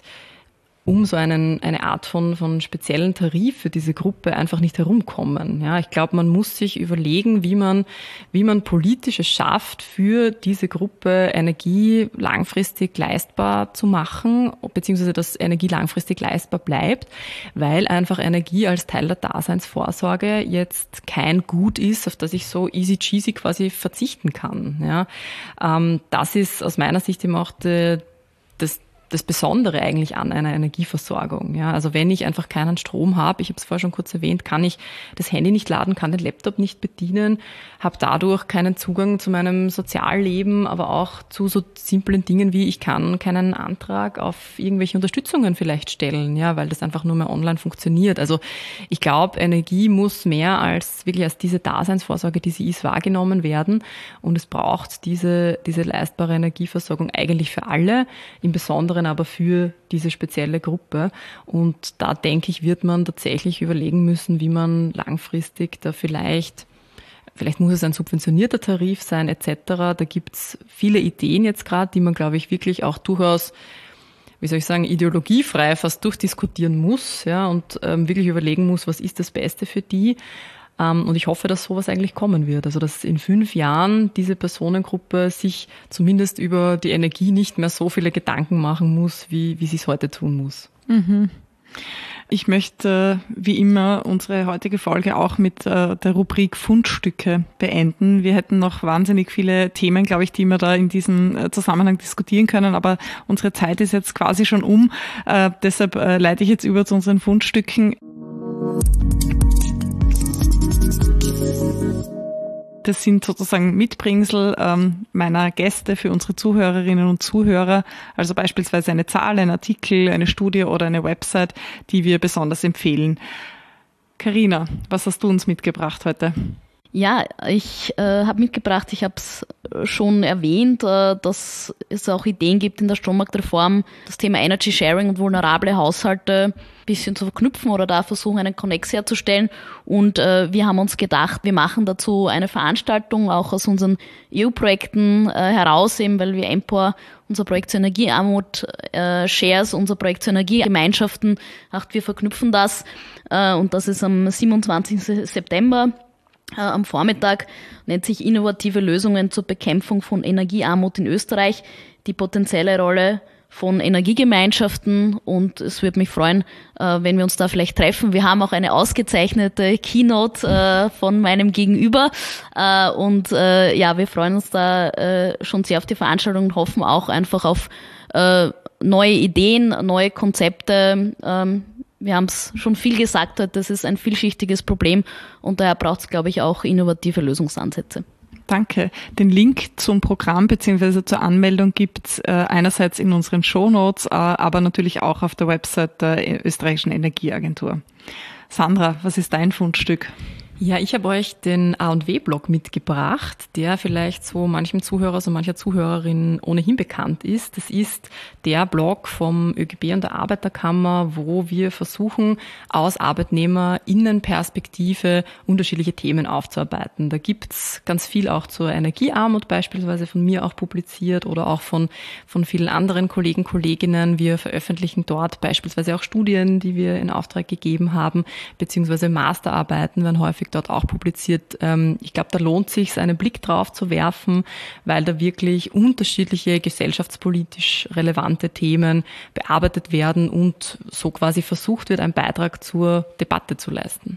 um so einen, eine Art von, von speziellen Tarif für diese Gruppe einfach nicht herumkommen. Ja, ich glaube, man muss sich überlegen, wie man, wie man politisch es schafft, für diese Gruppe Energie langfristig leistbar zu machen, beziehungsweise dass Energie langfristig leistbar bleibt, weil einfach Energie als Teil der Daseinsvorsorge jetzt kein Gut ist, auf das ich so easy cheesy quasi verzichten kann. Ja, ähm, das ist aus meiner Sicht eben auch de, das das Besondere eigentlich an einer Energieversorgung. Ja, also wenn ich einfach keinen Strom habe, ich habe es vorher schon kurz erwähnt, kann ich das Handy nicht laden, kann den Laptop nicht bedienen, habe dadurch keinen Zugang zu meinem Sozialleben, aber auch zu so simplen Dingen wie, ich kann keinen Antrag auf irgendwelche Unterstützungen vielleicht stellen, ja, weil das einfach nur mehr online funktioniert. Also ich glaube, Energie muss mehr als wirklich als diese Daseinsvorsorge, die sie ist, wahrgenommen werden, und es braucht diese, diese leistbare Energieversorgung eigentlich für alle, im Besonderen anderen aber für diese spezielle Gruppe. Und da denke ich, wird man tatsächlich überlegen müssen, wie man langfristig da vielleicht, vielleicht muss es ein subventionierter Tarif sein et cetera. Da gibt's viele Ideen jetzt gerade, die man, glaube ich, wirklich auch durchaus, wie soll ich sagen, ideologiefrei fast durchdiskutieren muss, ja, und ähm, wirklich überlegen muss, was ist das Beste für die. Ähm, und ich hoffe, dass sowas eigentlich kommen wird. Also, dass in fünf Jahren diese Personengruppe sich zumindest über die Energie nicht mehr so viele Gedanken machen muss, wie, wie sie es heute tun muss. Mhm. Ich möchte wie immer unsere heutige Folge auch mit äh, der Rubrik Fundstücke beenden. Wir hätten noch wahnsinnig viele Themen, glaube ich, die wir da in diesem äh, Zusammenhang diskutieren können, aber unsere Zeit ist jetzt quasi schon um. Äh, deshalb äh, leite ich jetzt über zu unseren Fundstücken. Das sind sozusagen Mitbringsel ähm, meiner Gäste für unsere Zuhörerinnen und Zuhörer, also beispielsweise eine Zahl, ein Artikel, eine Studie oder eine Website, die wir besonders empfehlen. Carina, was hast du uns mitgebracht heute? Ja, ich äh, habe mitgebracht, ich habe es schon erwähnt, äh, dass es auch Ideen gibt in der Strommarktreform, das Thema Energy Sharing und vulnerable Haushalte ein bisschen zu verknüpfen oder da versuchen, einen Konnex herzustellen. Und äh, wir haben uns gedacht, wir machen dazu eine Veranstaltung, auch aus unseren E U-Projekten äh, heraus, eben weil wir Empor, unser Projekt zur Energiearmut, äh, Shares, unser Projekt zur Energiegemeinschaften, ach, wir verknüpfen das. Äh, und das ist am siebenundzwanzigsten September. Am Vormittag, nennt sich Innovative Lösungen zur Bekämpfung von Energiearmut in Österreich, die potenzielle Rolle von Energiegemeinschaften, und es würde mich freuen, wenn wir uns da vielleicht treffen. Wir haben auch eine ausgezeichnete Keynote von meinem Gegenüber und ja, wir freuen uns da schon sehr auf die Veranstaltung und hoffen auch einfach auf neue Ideen, neue Konzepte. Wir haben es schon viel gesagt heute, das ist ein vielschichtiges Problem und daher braucht es, glaube ich, auch innovative Lösungsansätze. Danke. Den Link zum Programm bzw. zur Anmeldung gibt es äh, einerseits in unseren Shownotes, äh, aber natürlich auch auf der Website der Österreichischen Energieagentur. Sandra, was ist dein Fundstück? Ja, ich habe euch den A und W-Blog mitgebracht, der vielleicht so manchem Zuhörer, so mancher Zuhörerin ohnehin bekannt ist. Das ist der Blog vom ÖGB und der Arbeiterkammer, wo wir versuchen, aus ArbeitnehmerInnenperspektive unterschiedliche Themen aufzuarbeiten. Da gibt's ganz viel auch zur Energiearmut beispielsweise von mir auch publiziert oder auch von, von vielen anderen Kollegen, Kolleginnen. Wir veröffentlichen dort beispielsweise auch Studien, die wir in Auftrag gegeben haben, beziehungsweise Masterarbeiten werden häufig dort auch publiziert. Ich glaube, da lohnt es sich, einen Blick drauf zu werfen, weil da wirklich unterschiedliche gesellschaftspolitisch relevante Themen bearbeitet werden und so quasi versucht wird, einen Beitrag zur Debatte zu leisten.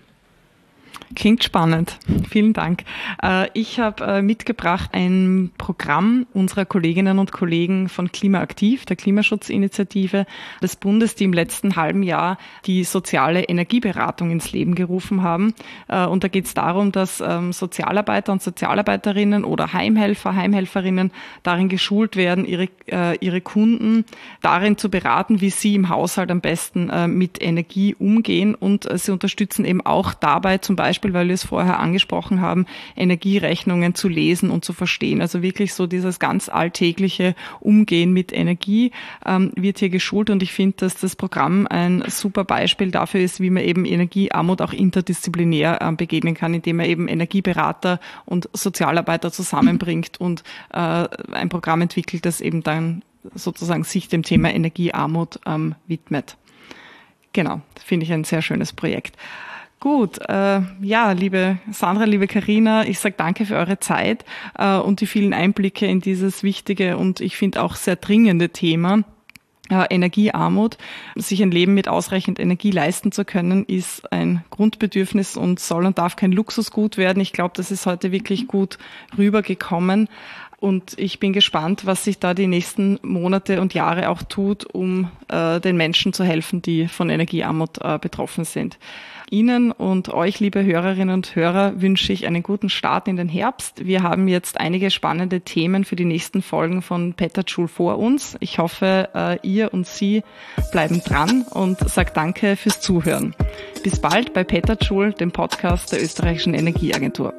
Klingt spannend. Vielen Dank. Ich habe mitgebracht ein Programm unserer Kolleginnen und Kollegen von Klimaaktiv, der Klimaschutzinitiative des Bundes, die im letzten halben Jahr die soziale Energieberatung ins Leben gerufen haben. Und da geht es darum, dass Sozialarbeiter und Sozialarbeiterinnen oder Heimhelfer, Heimhelferinnen darin geschult werden, ihre, ihre Kunden darin zu beraten, wie sie im Haushalt am besten mit Energie umgehen. Und sie unterstützen eben auch dabei, zum Beispiel Beispiel, weil wir es vorher angesprochen haben, Energierechnungen zu lesen und zu verstehen. Also wirklich so dieses ganz alltägliche Umgehen mit Energie ähm, wird hier geschult und ich finde, dass das Programm ein super Beispiel dafür ist, wie man eben Energiearmut auch interdisziplinär äh, begegnen kann, indem man eben Energieberater und Sozialarbeiter zusammenbringt und äh, ein Programm entwickelt, das eben dann sozusagen sich dem Thema Energiearmut ähm, widmet. Genau, finde ich ein sehr schönes Projekt. Gut, äh, ja, liebe Sandra, liebe Carina, ich sage danke für eure Zeit äh, und die vielen Einblicke in dieses wichtige und ich finde auch sehr dringende Thema. Äh, Energiearmut. Sich ein Leben mit ausreichend Energie leisten zu können, ist ein Grundbedürfnis und soll und darf kein Luxusgut werden. Ich glaube, das ist heute wirklich gut rübergekommen. Und ich bin gespannt, was sich da die nächsten Monate und Jahre auch tut, um äh, den Menschen zu helfen, die von Energiearmut äh, betroffen sind. Ihnen und euch, liebe Hörerinnen und Hörer, wünsche ich einen guten Start in den Herbst. Wir haben jetzt einige spannende Themen für die nächsten Folgen von Petterjoule vor uns. Ich hoffe, äh, ihr und Sie bleiben dran und sagt danke fürs Zuhören. Bis bald bei Petterjoule, dem Podcast der Österreichischen Energieagentur.